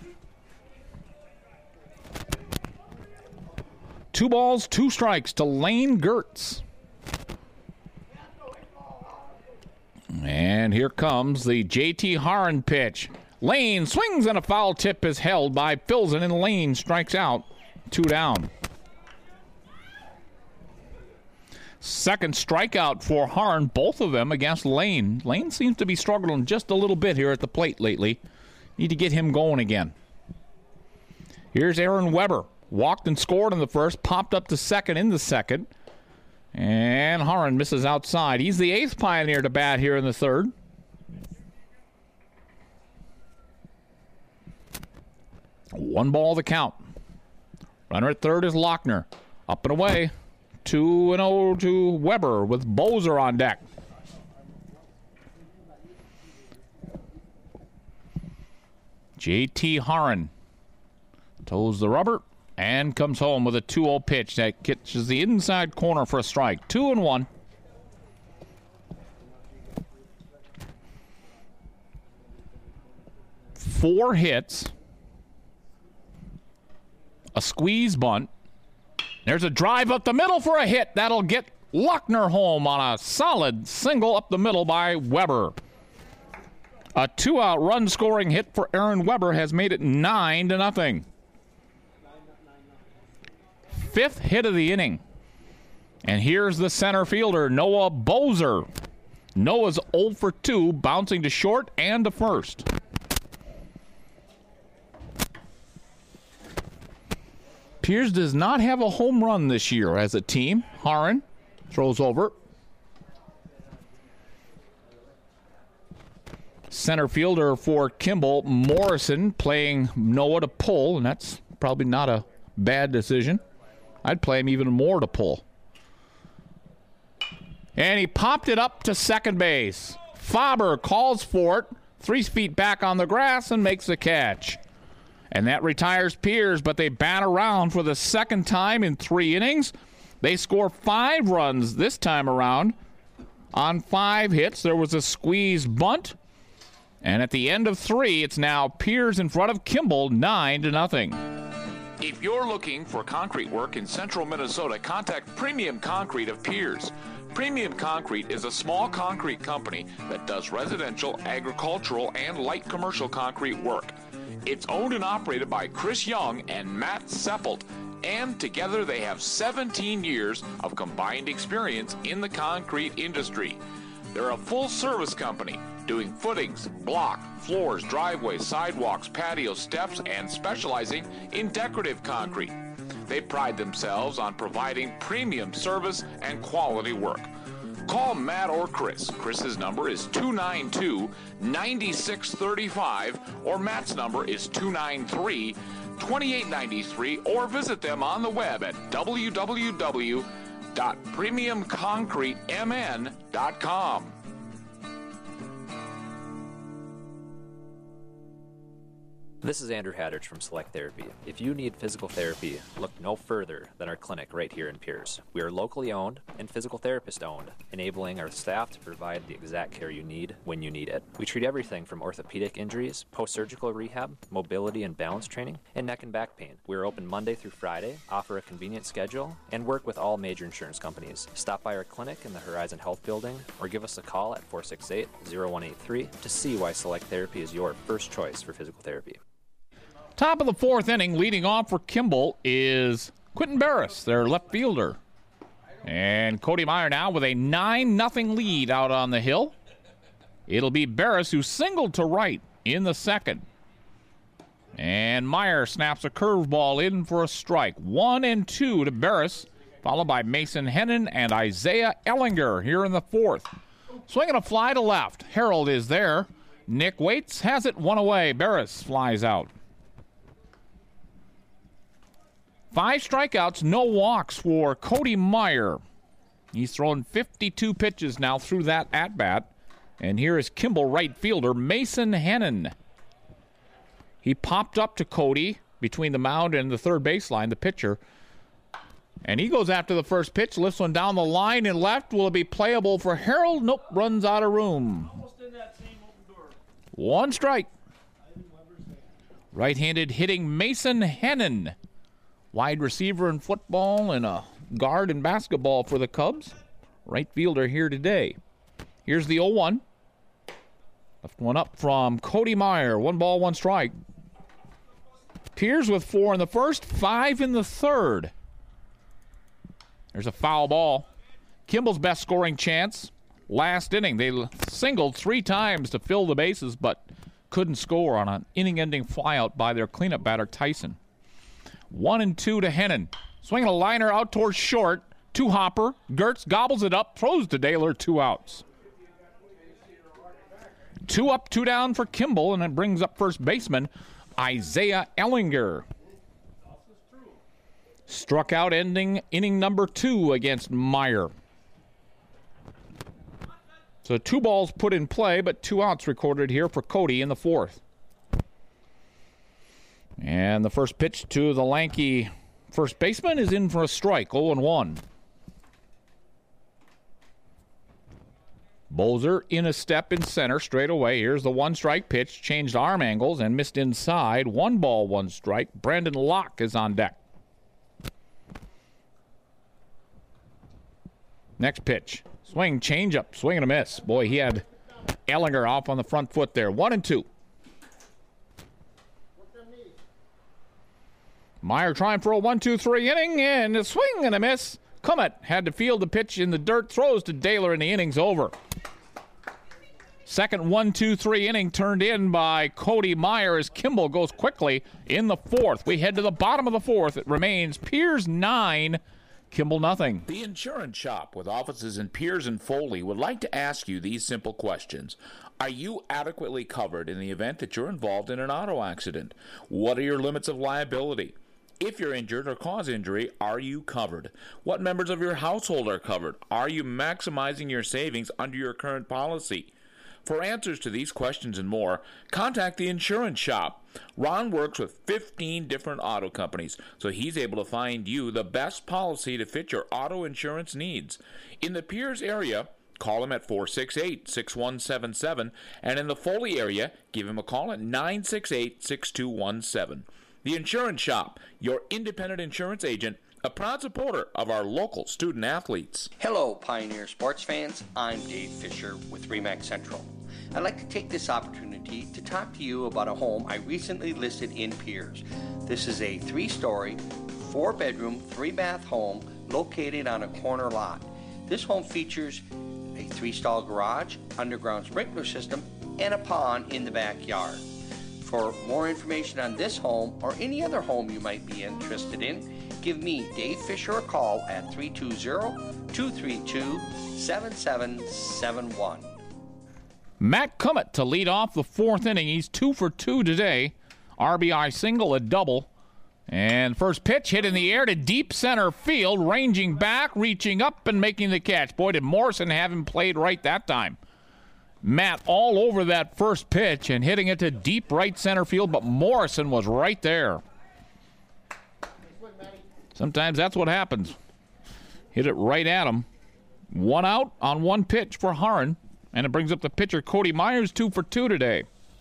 2 balls, 2 strikes to Lane Gertz. And here comes the J.T. Harn pitch. Lane swings and a foul tip is held by Pilsen, and Lane strikes out. 2 down. Second strikeout for Harn, both of them against Lane. Lane seems to be struggling just a little bit here at the plate lately. Need to get him going again. Here's Aaron Weber. Walked and scored in the first, popped up to second in the second. And Harn misses outside. He's the 8th Pioneer to bat here in the third. One ball the count. Runner at third is Lochner. Up and away. 2-0 to Weber with Bozer on deck. J.T. Harn toes the rubber and comes home with a 2-0 pitch that catches the inside corner for a strike. 2-1. Four hits. A squeeze bunt. There's a drive up the middle for a hit. That'll get Lochner home on a solid single up the middle by Weber. A 2-out run-scoring hit for Aaron Weber has made it 9-0. Fifth hit of the inning. And here's the center fielder, Noah Bozer. Noah's 0 for 2, bouncing to short and to first. Piers does not have a home run this year as a team. Harn throws over. Center fielder for Kimball, Morrison, playing Noah to pull, and that's probably not a bad decision. I'd play him even more to pull. And he popped it up to second base. Faber calls for it, 3 feet back on the grass, and makes the catch. And that retires Piers, but they bat around for the second time in 3 innings. They score 5 runs this time around on 5 hits. There was a squeeze bunt. And at the end of 3, it's now Piers in front of Kimball, 9-0. If you're looking for concrete work in central Minnesota, contact Premium Concrete of Piers. Premium Concrete is a small concrete company that does residential, agricultural, and light commercial concrete work. It's owned and operated by Chris Young and Matt Seppelt, and together they have 17 years of combined experience in the concrete industry. They're a full-service company doing footings, block, floors, driveways, sidewalks, patios, steps, and specializing in decorative concrete. They pride themselves on providing premium service and quality work. Call Matt or Chris. Chris's number is 292-9635, or Matt's number is 293-2893, or visit them on the web at www.premiumconcretemn.com. This is Andrew Haddridge from Select Therapy. If you need physical therapy, look no further than our clinic right here in Piers. We are locally owned and physical therapist owned, enabling our staff to provide the exact care you need when you need it. We treat everything from orthopedic injuries, post-surgical rehab, mobility and balance training, and neck and back pain. We are open Monday through Friday, offer a convenient schedule, and work with all major insurance companies. Stop by our clinic in the Horizon Health Building or give us a call at 468-0183 to see why Select Therapy is your first choice for physical therapy. Top of the 4th inning, leading off for Kimball is Quentin Barris, their left fielder. And Cody Meyer now with a 9-0 lead out on the hill. It'll be Barris who singled to right in the second. And Meyer snaps a curveball in for a strike. 1-2 to Barris, followed by Mason Hennon and Isaiah Ellinger here in the 4th. Swinging a fly to left. Harold is there. Nick Waits has it one away. Barris flies out. 5 strikeouts, no walks for Cody Meyer. He's thrown 52 pitches now through that at-bat. And here is Kimball right fielder Mason Hennon. He popped up to Cody between the mound and the third baseline, the pitcher. And he goes after the first pitch, lifts one down the line and left. Will it be playable for Harold? Nope, runs out of room. 1 strike. Right-handed hitting Mason Hennon. Wide receiver in football and a guard in basketball for the Cubs. Right fielder here today. Here's the 0-1. Left one up from Cody Meyer. 1 ball, 1 strike. Piers with 4 in the first, 5 in the third. There's a foul ball. Kimball's best scoring chance. Last inning, they singled 3 times to fill the bases, but couldn't score on an inning-ending flyout by their cleanup batter, Tyson. 1-2 to Hennon. Swinging a liner out towards short. 2 hopper. Gertz gobbles it up, throws to Daylor, 2 outs. 2 up, 2 down for Kimball, and it brings up first baseman Isaiah Ellinger. Struck out ending inning number 2 against Meyer. So 2 balls put in play, but 2 outs recorded here for Cody in the 4th. And the first pitch to the lanky first baseman is in for a strike, 0-1. Bolzer in a step in center straight away. Here's the 1-strike pitch, changed arm angles and missed inside. 1 ball, 1 strike. Brandon Locke is on deck. Next pitch. Swing, change up, swing and a miss. Boy, he had Ellinger off on the front foot there. 1-2. Meyer trying for a 1-2-3 inning, and a swing and a miss. Cummett had to field the pitch in the dirt, throws to Daylor, and the inning's over. Second 1-2-3 inning turned in by Cody Meyer as Kimball goes quickly in the 4th. We head to the bottom of the 4th. It remains Piers 9, Kimball nothing. The Insurance Shop, with offices in Piers and Foley, would like to ask you these simple questions. Are you adequately covered in the event that you're involved in an auto accident? What are your limits of liability? If you're injured or cause injury, are you covered? What members of your household are covered? Are you maximizing your savings under your current policy? For answers to these questions and more, contact the Insurance Shop. Ron works with 15 different auto companies, so he's able to find you the best policy to fit your auto insurance needs. In the Piers area, call him at 468-6177, and in the Foley area, give him a call at 968-6217. The Insurance Shop, your independent insurance agent, a proud supporter of our local student athletes. Hello, Pioneer sports fans. I'm Dave Fisher with RE/MAX Central. I'd like to take this opportunity to talk to you about a home I recently listed in Piers. This is a 3-story, 4-bedroom, 3-bath home located on a corner lot. This home features a 3-stall garage, underground sprinkler system, and a pond in the backyard. For more information on this home or any other home you might be interested in, give me, Dave Fisher, a call at 320-232-7771. Matt Cummett to lead off the 4th inning. He's 2 for 2 today. RBI single, a double. And first pitch hit in the air to deep center field, ranging back, reaching up, and making the catch. Boy, did Morrison have him played right that time. Matt all over that first pitch and hitting it to deep right center field, but Morrison was right there. Sometimes that's what happens. Hit it right at him. 1 out on 1 pitch for Haran, and it brings up the pitcher Cody Myers, 2 for 2 today.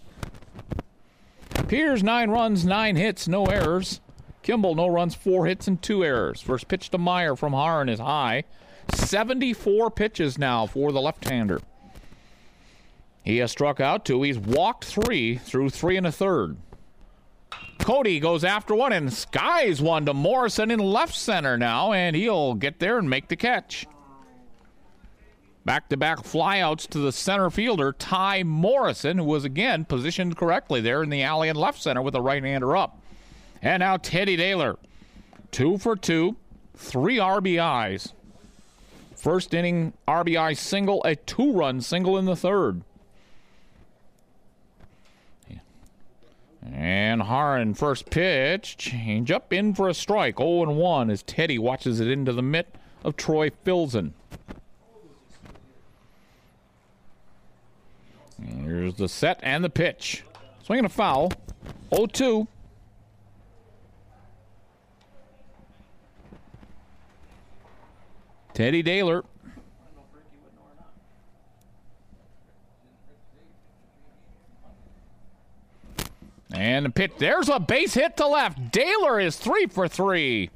Piers, 9 runs, 9 hits, no errors. Kimball, no runs, 4 hits, and 2 errors. First pitch to Meyer from Haran is high. 74 pitches now for the left-hander. He has struck out 2. He's walked 3 through 3 1/3. Cody goes after one and skies one to Morrison in left center now, and he'll get there and make the catch. Back-to-back flyouts to the center fielder, Ty Morrison, who was again positioned correctly there in the alley in left center with the right-hander up. And now Teddy Daylor, 2 for 2, 3 RBIs. First inning RBI single, a 2-run single in the 3rd. And Haran, first pitch, change up in for a strike. 0-1 as Teddy watches it into the mitt of Troy Filzen. Here's the set and the pitch. Swinging a foul. 0-2. Teddy Daylor. And the pitch. There's a base hit to left. Daylor is 3 for 3.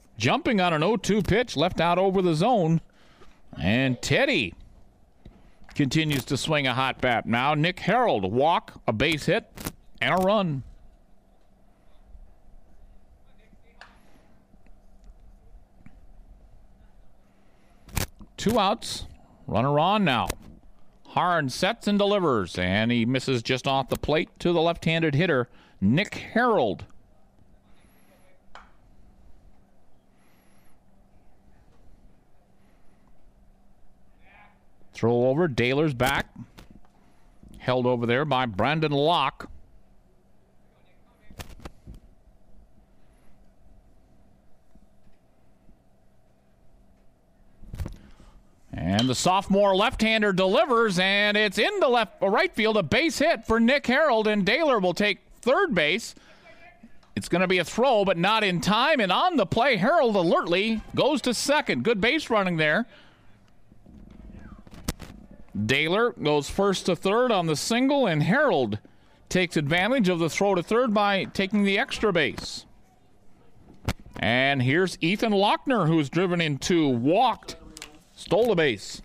Jumping on an 0-2 pitch, left out over the zone. And Teddy continues to swing a hot bat. Now Nick Harold, a walk, a base hit, and a run. Two outs, runner on now. Harn sets and delivers, and he misses just off the plate to the left-handed hitter, Nick Harold. Throw over, Daylor's back. Held over there by Brandon Locke. And the sophomore left-hander delivers, and it's into right field, a base hit for Nick Harold, and Daylor will take third base. It's going to be a throw, but not in time, and on the play, Harold alertly goes to second. Good base running there. Daylor goes first to third on the single, and Harold takes advantage of the throw to third by taking the extra base. And here's Ethan Lochner, who's driven in two, walked, stole the base.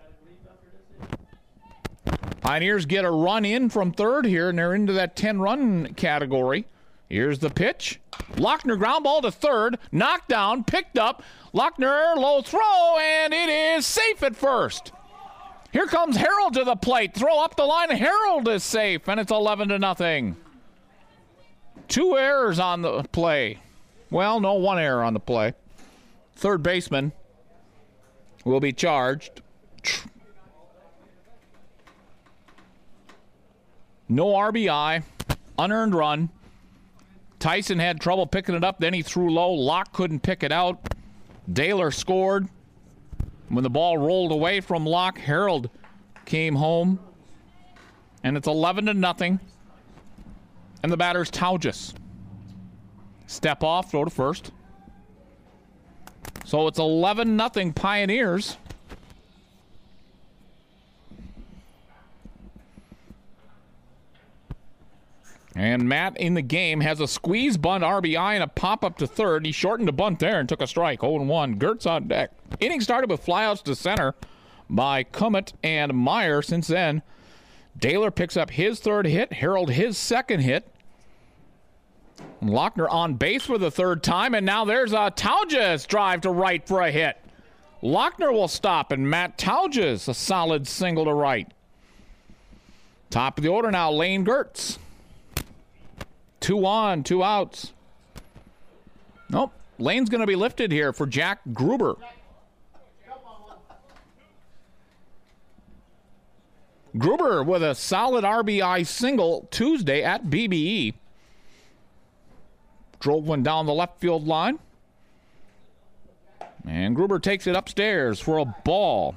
Pioneers get a run in from third here, and they're into that 10-run category. Here's the pitch. Lochner ground ball to third, knocked down, picked up. Lochner, low throw, and it is safe at first. Here comes Harold to the plate. Throw up the line. Harold is safe, and it's 11-0. Two errors on the play. Well, no, one error on the play. Third baseman will be charged. No RBI. Unearned run. Tyson had trouble picking it up. Then he threw low. Locke couldn't pick it out. Daylor scored. When the ball rolled away from Locke, Harold came home. And it's 11-0. And the batter's Taugis. Step off, throw to first. So it's 11-0 Pioneers. And Matt in the game has a squeeze bunt RBI and a pop-up to third. He shortened a bunt there and took a strike. 0-1. Gertz on deck. Inning started with flyouts to center by Cummett and Meyer. Since then, Daylor picks up his third hit. Harold his second hit. Lochner on base for the third time. And now there's a Taugis drive to right for a hit. Lochner will stop, and Matt Taugis a solid single to right. Top of the order now, Lane Gertz. 2 on, 2 outs. Nope. Lane's going to be lifted here for Jack Gruber. Gruber with a solid RBI single Tuesday at BBE. Drove one down the left field line. And Gruber takes it upstairs for a ball.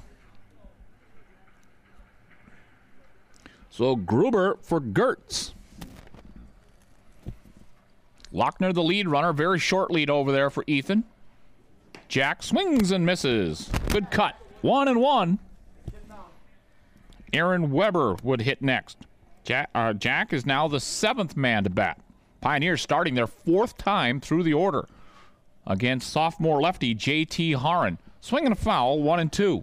So Gruber for Gertz. Lochner, the lead runner, very short lead over there for Ethan. Jack swings and misses. Good cut. 1-1. Aaron Weber would hit next. Jack is now the 7th man to bat. Pioneers starting their 4th time through the order against sophomore lefty J.T. Harn. Swinging a foul, 1-2.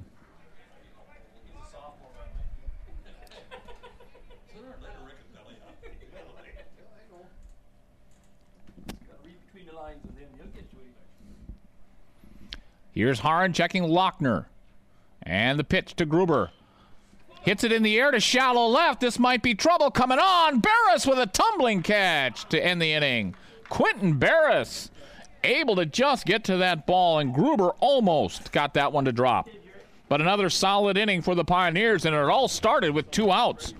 Here's Harn checking Lochner. And the pitch to Gruber. Hits it in the air to shallow left. This might be trouble coming on. Barris with a tumbling catch to end the inning. Quentin Barris able to just get to that ball, and Gruber almost got that one to drop. But another solid inning for the Pioneers, and it all started with 2 outs.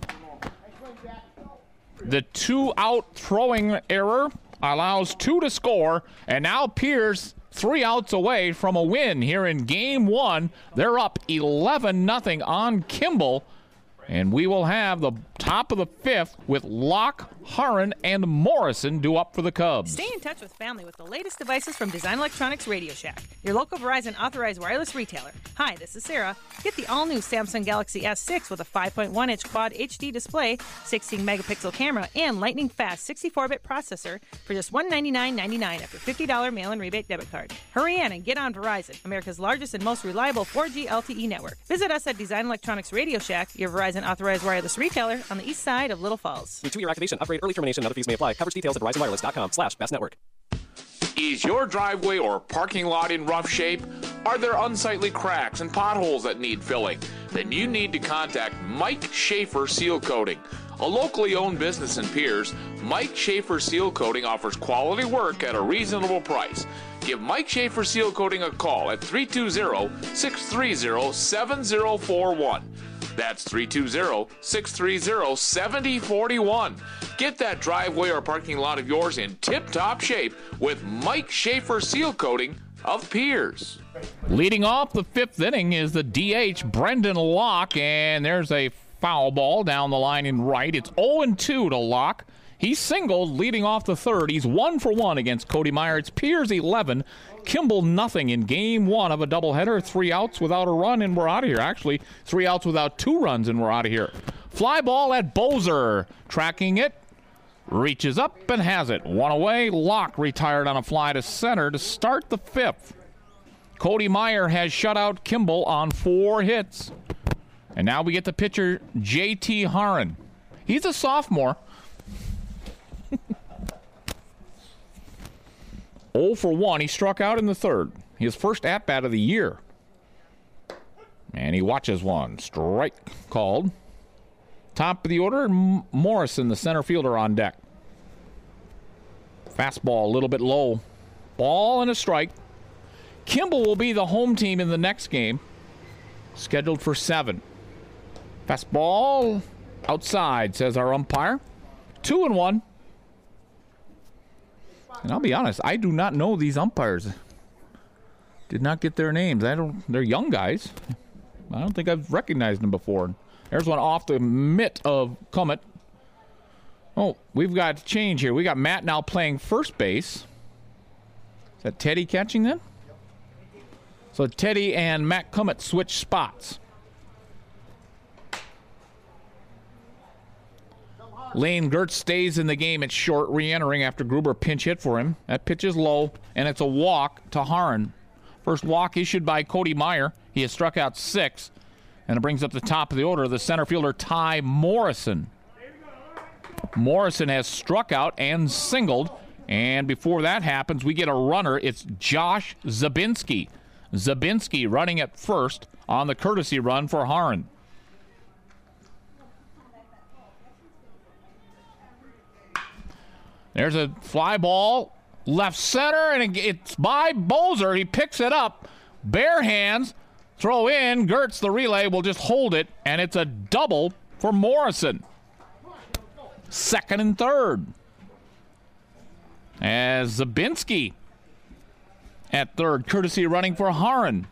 The 2-out throwing error allows 2 to score, and now Pierce 3 outs away from a win here in Game 1. They're up 11-0 on Kimball, And we will have the top of the fifth with Locke, Haran, and Morrison due up for the Cubs. Stay in touch with family with the latest devices from Design Electronics Radio Shack, your local Verizon authorized wireless retailer. Hi, this is Sarah. Get the all-new Samsung Galaxy S6 with a 5.1-inch Quad HD display, 16-megapixel camera, and lightning-fast 64-bit processor for just $199.99 after $50 mail-in rebate debit card. Hurry in and get on Verizon, America's largest and most reliable 4G LTE network. Visit us at Design Electronics Radio Shack, your Verizon authorized wireless retailer on the east side of Little Falls. With 2-year activation, upgrade, early termination, other fees may apply. Coverage details at VerizonWireless.com/bestnetwork. Is your driveway or parking lot in rough shape? Are there unsightly cracks and potholes that need filling? Then you need to contact Mike Schaefer Seal Coating. A locally owned business in Pierce, Mike Schaefer Seal Coating offers quality work at a reasonable price. Give Mike Schaefer Seal Coating a call at 320-630-7041. That's 320-630-7041. Get that driveway or parking lot of yours in tip-top shape with Mike Schaefer Seal Coating of Pierce. Leading off the fifth inning is the DH, Brendan Locke, and there's a foul ball down the line in right. It's 0-2 to Locke. He's singled leading off the third. He's 1 for 1 against Cody Meyer. It's Pierce 11, Kimball nothing in game one of a doubleheader. 3 outs without a run, and we're out of here. Actually, 3 outs without 2 runs, and we're out of here. Fly ball at Bozer. Tracking it. Reaches up and has it. 1 away. Locke retired on a fly to center to start the fifth. Cody Meyer has shut out Kimball on 4 hits. And now we get the pitcher, J.T. Haran. He's a sophomore. 0 for 1. He struck out in the third. His first at-bat of the year. And he watches one. Strike called. Top of the order, Morrison, the center fielder, on deck. Fastball a little bit low. Ball and a strike. Kimball will be the home team in the next game. Scheduled for 7. Fastball outside, says our umpire. 2-1. And I'll be honest, I do not know these umpires. Did not get their names. They're young guys. I don't think I've recognized them before. There's one off the mitt of Cummett. Oh, we've got change here. We got Matt now playing first base. Is that Teddy catching then? So Teddy and Matt Cummett switch spots. Lane Gertz stays in the game at short, re-entering after Gruber pinch hit for him. That pitch is low, and it's a walk to Haran. First walk issued by Cody Meyer. He has struck out 6, and it brings up the top of the order, the center fielder, Ty Morrison. Morrison has struck out and singled, and before that happens, we get a runner. It's Josh Zabinski. Zabinski running at first on the courtesy run for Haran. There's a fly ball, left center, and it's by Bozer. He picks it up, bare hands, throw in. Gertz, the relay, will just hold it, and it's a double for Morrison. Second and third. As Zabinski at third, courtesy running for Haran.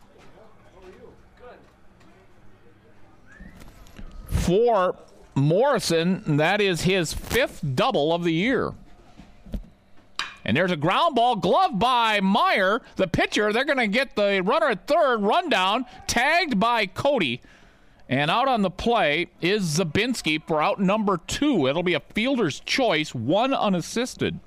For Morrison, that is his 5th double of the year. And there's a ground ball, gloved by Meyer, the pitcher. They're going to get the runner at third, rundown, tagged by Cody. And out on the play is Zabinski for out number 2. It'll be a fielder's choice, 1 unassisted.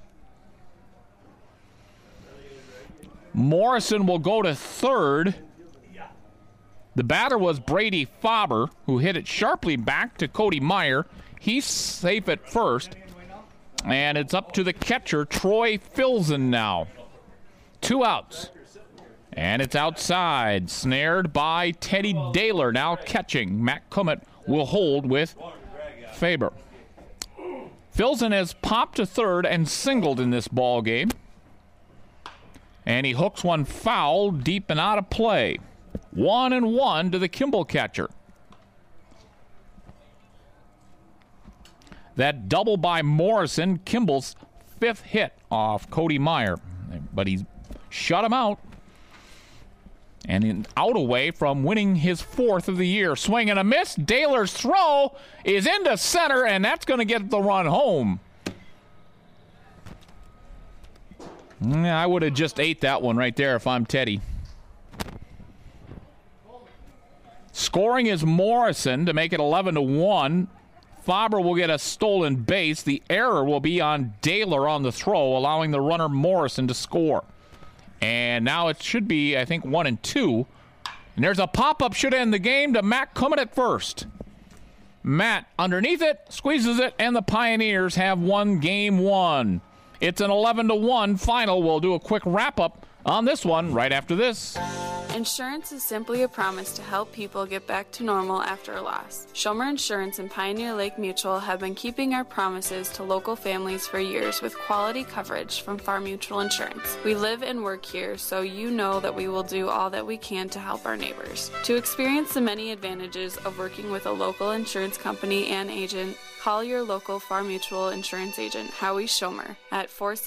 Morrison will go to third. The batter was Brady Faber, who hit it sharply back to Cody Meyer. He's safe at first. And it's up to the catcher, Troy Filzen now. 2 outs. And it's outside. Snared by Teddy Daler, now catching. Matt Cummett will hold with Faber. Filzen has popped to third and singled in this ball game. And he hooks one foul deep and out of play. 1-1 to the Kimball catcher. That double by Morrison, Kimball's 5th hit off Cody Meyer. But he's shut him out. And out away from winning his 4th of the year. Swing and a miss. Daylor's throw is into center, and that's going to get the run home. I would have just ate that one right there if I'm Teddy. Scoring is Morrison to make it 11-1. Faber will get a stolen base. The error will be on Daylor on the throw, allowing the runner Morrison to score. And now it should be, I think, 1-2. And there's a pop-up should end the game to Matt Cummett at first. Matt underneath it, squeezes it, and the Pioneers have won game 1. It's an 11-1 final. We'll do a quick wrap-up on this one right after this. Insurance is simply a promise to help people get back to normal after a loss. Schomer Insurance and Pioneer Lake Mutual have been keeping our promises to local families for years with quality coverage from Farm Mutual Insurance. We live and work here, so you know that we will do all that we can to help our neighbors. To experience the many advantages of working with a local insurance company and agent, call your local Farm Mutual Insurance agent, Howie Schomer, at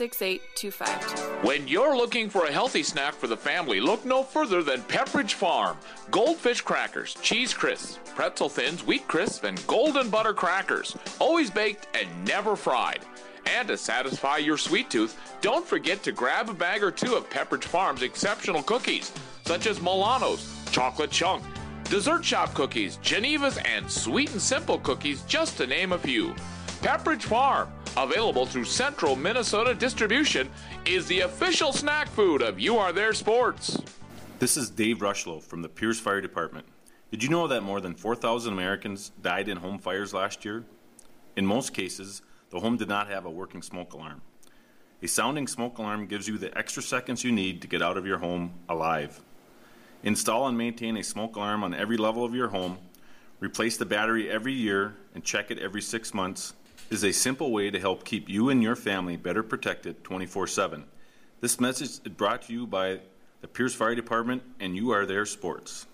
468-252. When you're looking for a healthy snack for the family, look no further than Pepperidge Farm. Goldfish crackers, cheese crisps, pretzel thins, wheat crisps, and golden butter crackers. Always baked and never fried. And to satisfy your sweet tooth, don't forget to grab a bag or two of Pepperidge Farm's exceptional cookies, such as Milano's, Chocolate Chunk, Dessert Shop cookies, Geneva's, and Sweet and Simple cookies, just to name a few. Pepperidge Farm, available through Central Minnesota Distribution, is the official snack food of You Are There Sports. This is Dave Rushlow from the Pierce Fire Department. Did you know that more than 4,000 Americans died in home fires last year? In most cases, the home did not have a working smoke alarm. A sounding smoke alarm gives you the extra seconds you need to get out of your home alive. Install and maintain a smoke alarm on every level of your home. Replace the battery every year and check it every 6 months. Is a simple way to help keep you and your family better protected 24/7. This message is brought to you by the Pierce Fire Department and You Are There Sports.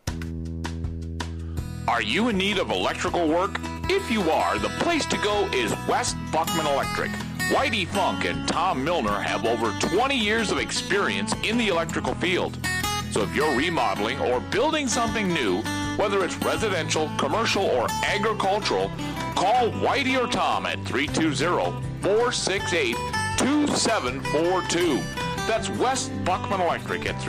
Are you in need of electrical work? If you are, the place to go is West Buckman Electric. Whitey Funk and Tom Milner have over 20 years of experience in the electrical field. So if you're remodeling or building something new, whether it's residential, commercial, or agricultural, call Whitey or Tom at 320-468-2742. That's West Buckman Electric at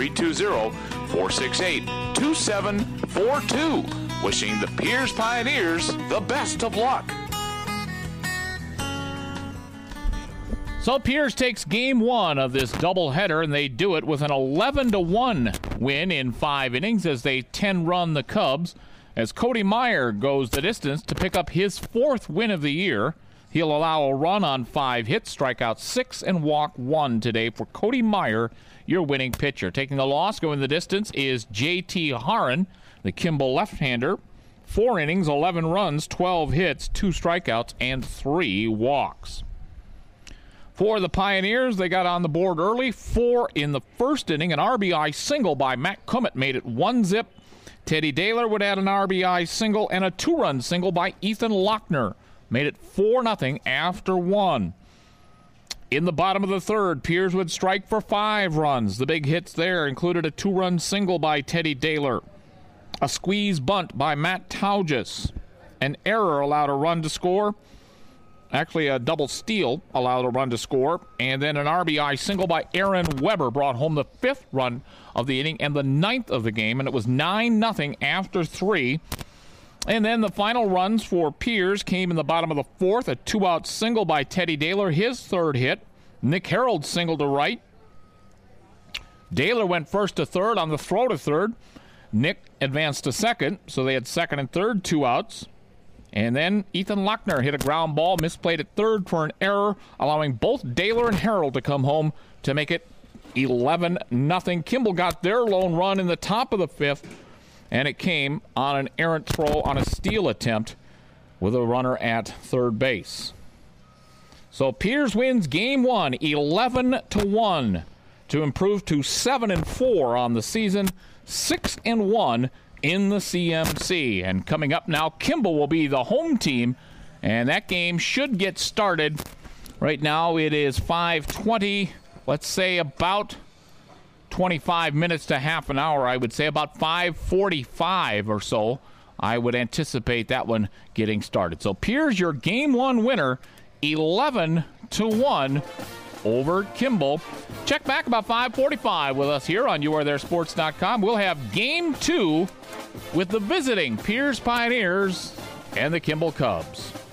320-468-2742. Wishing the Pierce Pioneers the best of luck. So Pierce takes game 1 of this doubleheader, and they do it with an 11-1 win in 5 innings as they 10-run the Cubs. As Cody Meyer goes the distance to pick up his 4th win of the year. He'll allow a run on 5 hits, strike out 6, and walk 1 today for Cody Meyer, your winning pitcher. Taking the loss, going the distance, is J.T. Haran, the Kimball left-hander. 4 innings, 11 runs, 12 hits, 2 strikeouts, and 3 walks. For the Pioneers, they got on the board early. 4 in the first inning. An RBI single by Matt Cummett made it 1-zip. Teddy Daylor would add an RBI single, and a 2-run single by Ethan Lochner made it 4-0 after 1. In the bottom of the third, Pierce would strike for 5 runs. The big hits there included a 2-run single by Teddy Daylor, a squeeze bunt by Matt Tauges, an error allowed a run to score. Actually, a double steal allowed a run to score, and then an RBI single by Aaron Weber brought home the 5th run of the inning and the 9th of the game, and it was 9-0 after 3. And then the final runs for Pierce came in the bottom of the 4th, a 2-out single by Teddy Daylor, his 3rd hit. Nick Harold singled to right. Daylor went first to third on the throw to third. Nick advanced to second, so they had second and third, 2 outs. And then Ethan Lochner hit a ground ball, misplayed at third for an error, allowing both Daylor and Harold to come home to make it 11-0. Kimball got their lone run in the top of the 5th, and it came on an errant throw on a steal attempt with a runner at third base. So Pierce wins game 1, 11-1, to improve to 7-4 on the season, 6-1 in the CMC. And coming up now, Kimball will be the home team, and that game should get started. Right now it is 5:20, let's say about 25 minutes to half an hour, I would say. About 5:45 or so, I would anticipate that one getting started. So Piers, your Game 1 winner, 11-1 over Kimball. Check back about 5:45 with us here on YouAreThereSports.com. We'll have Game 2 with the visiting Piers Pioneers and the Kimball Cubs.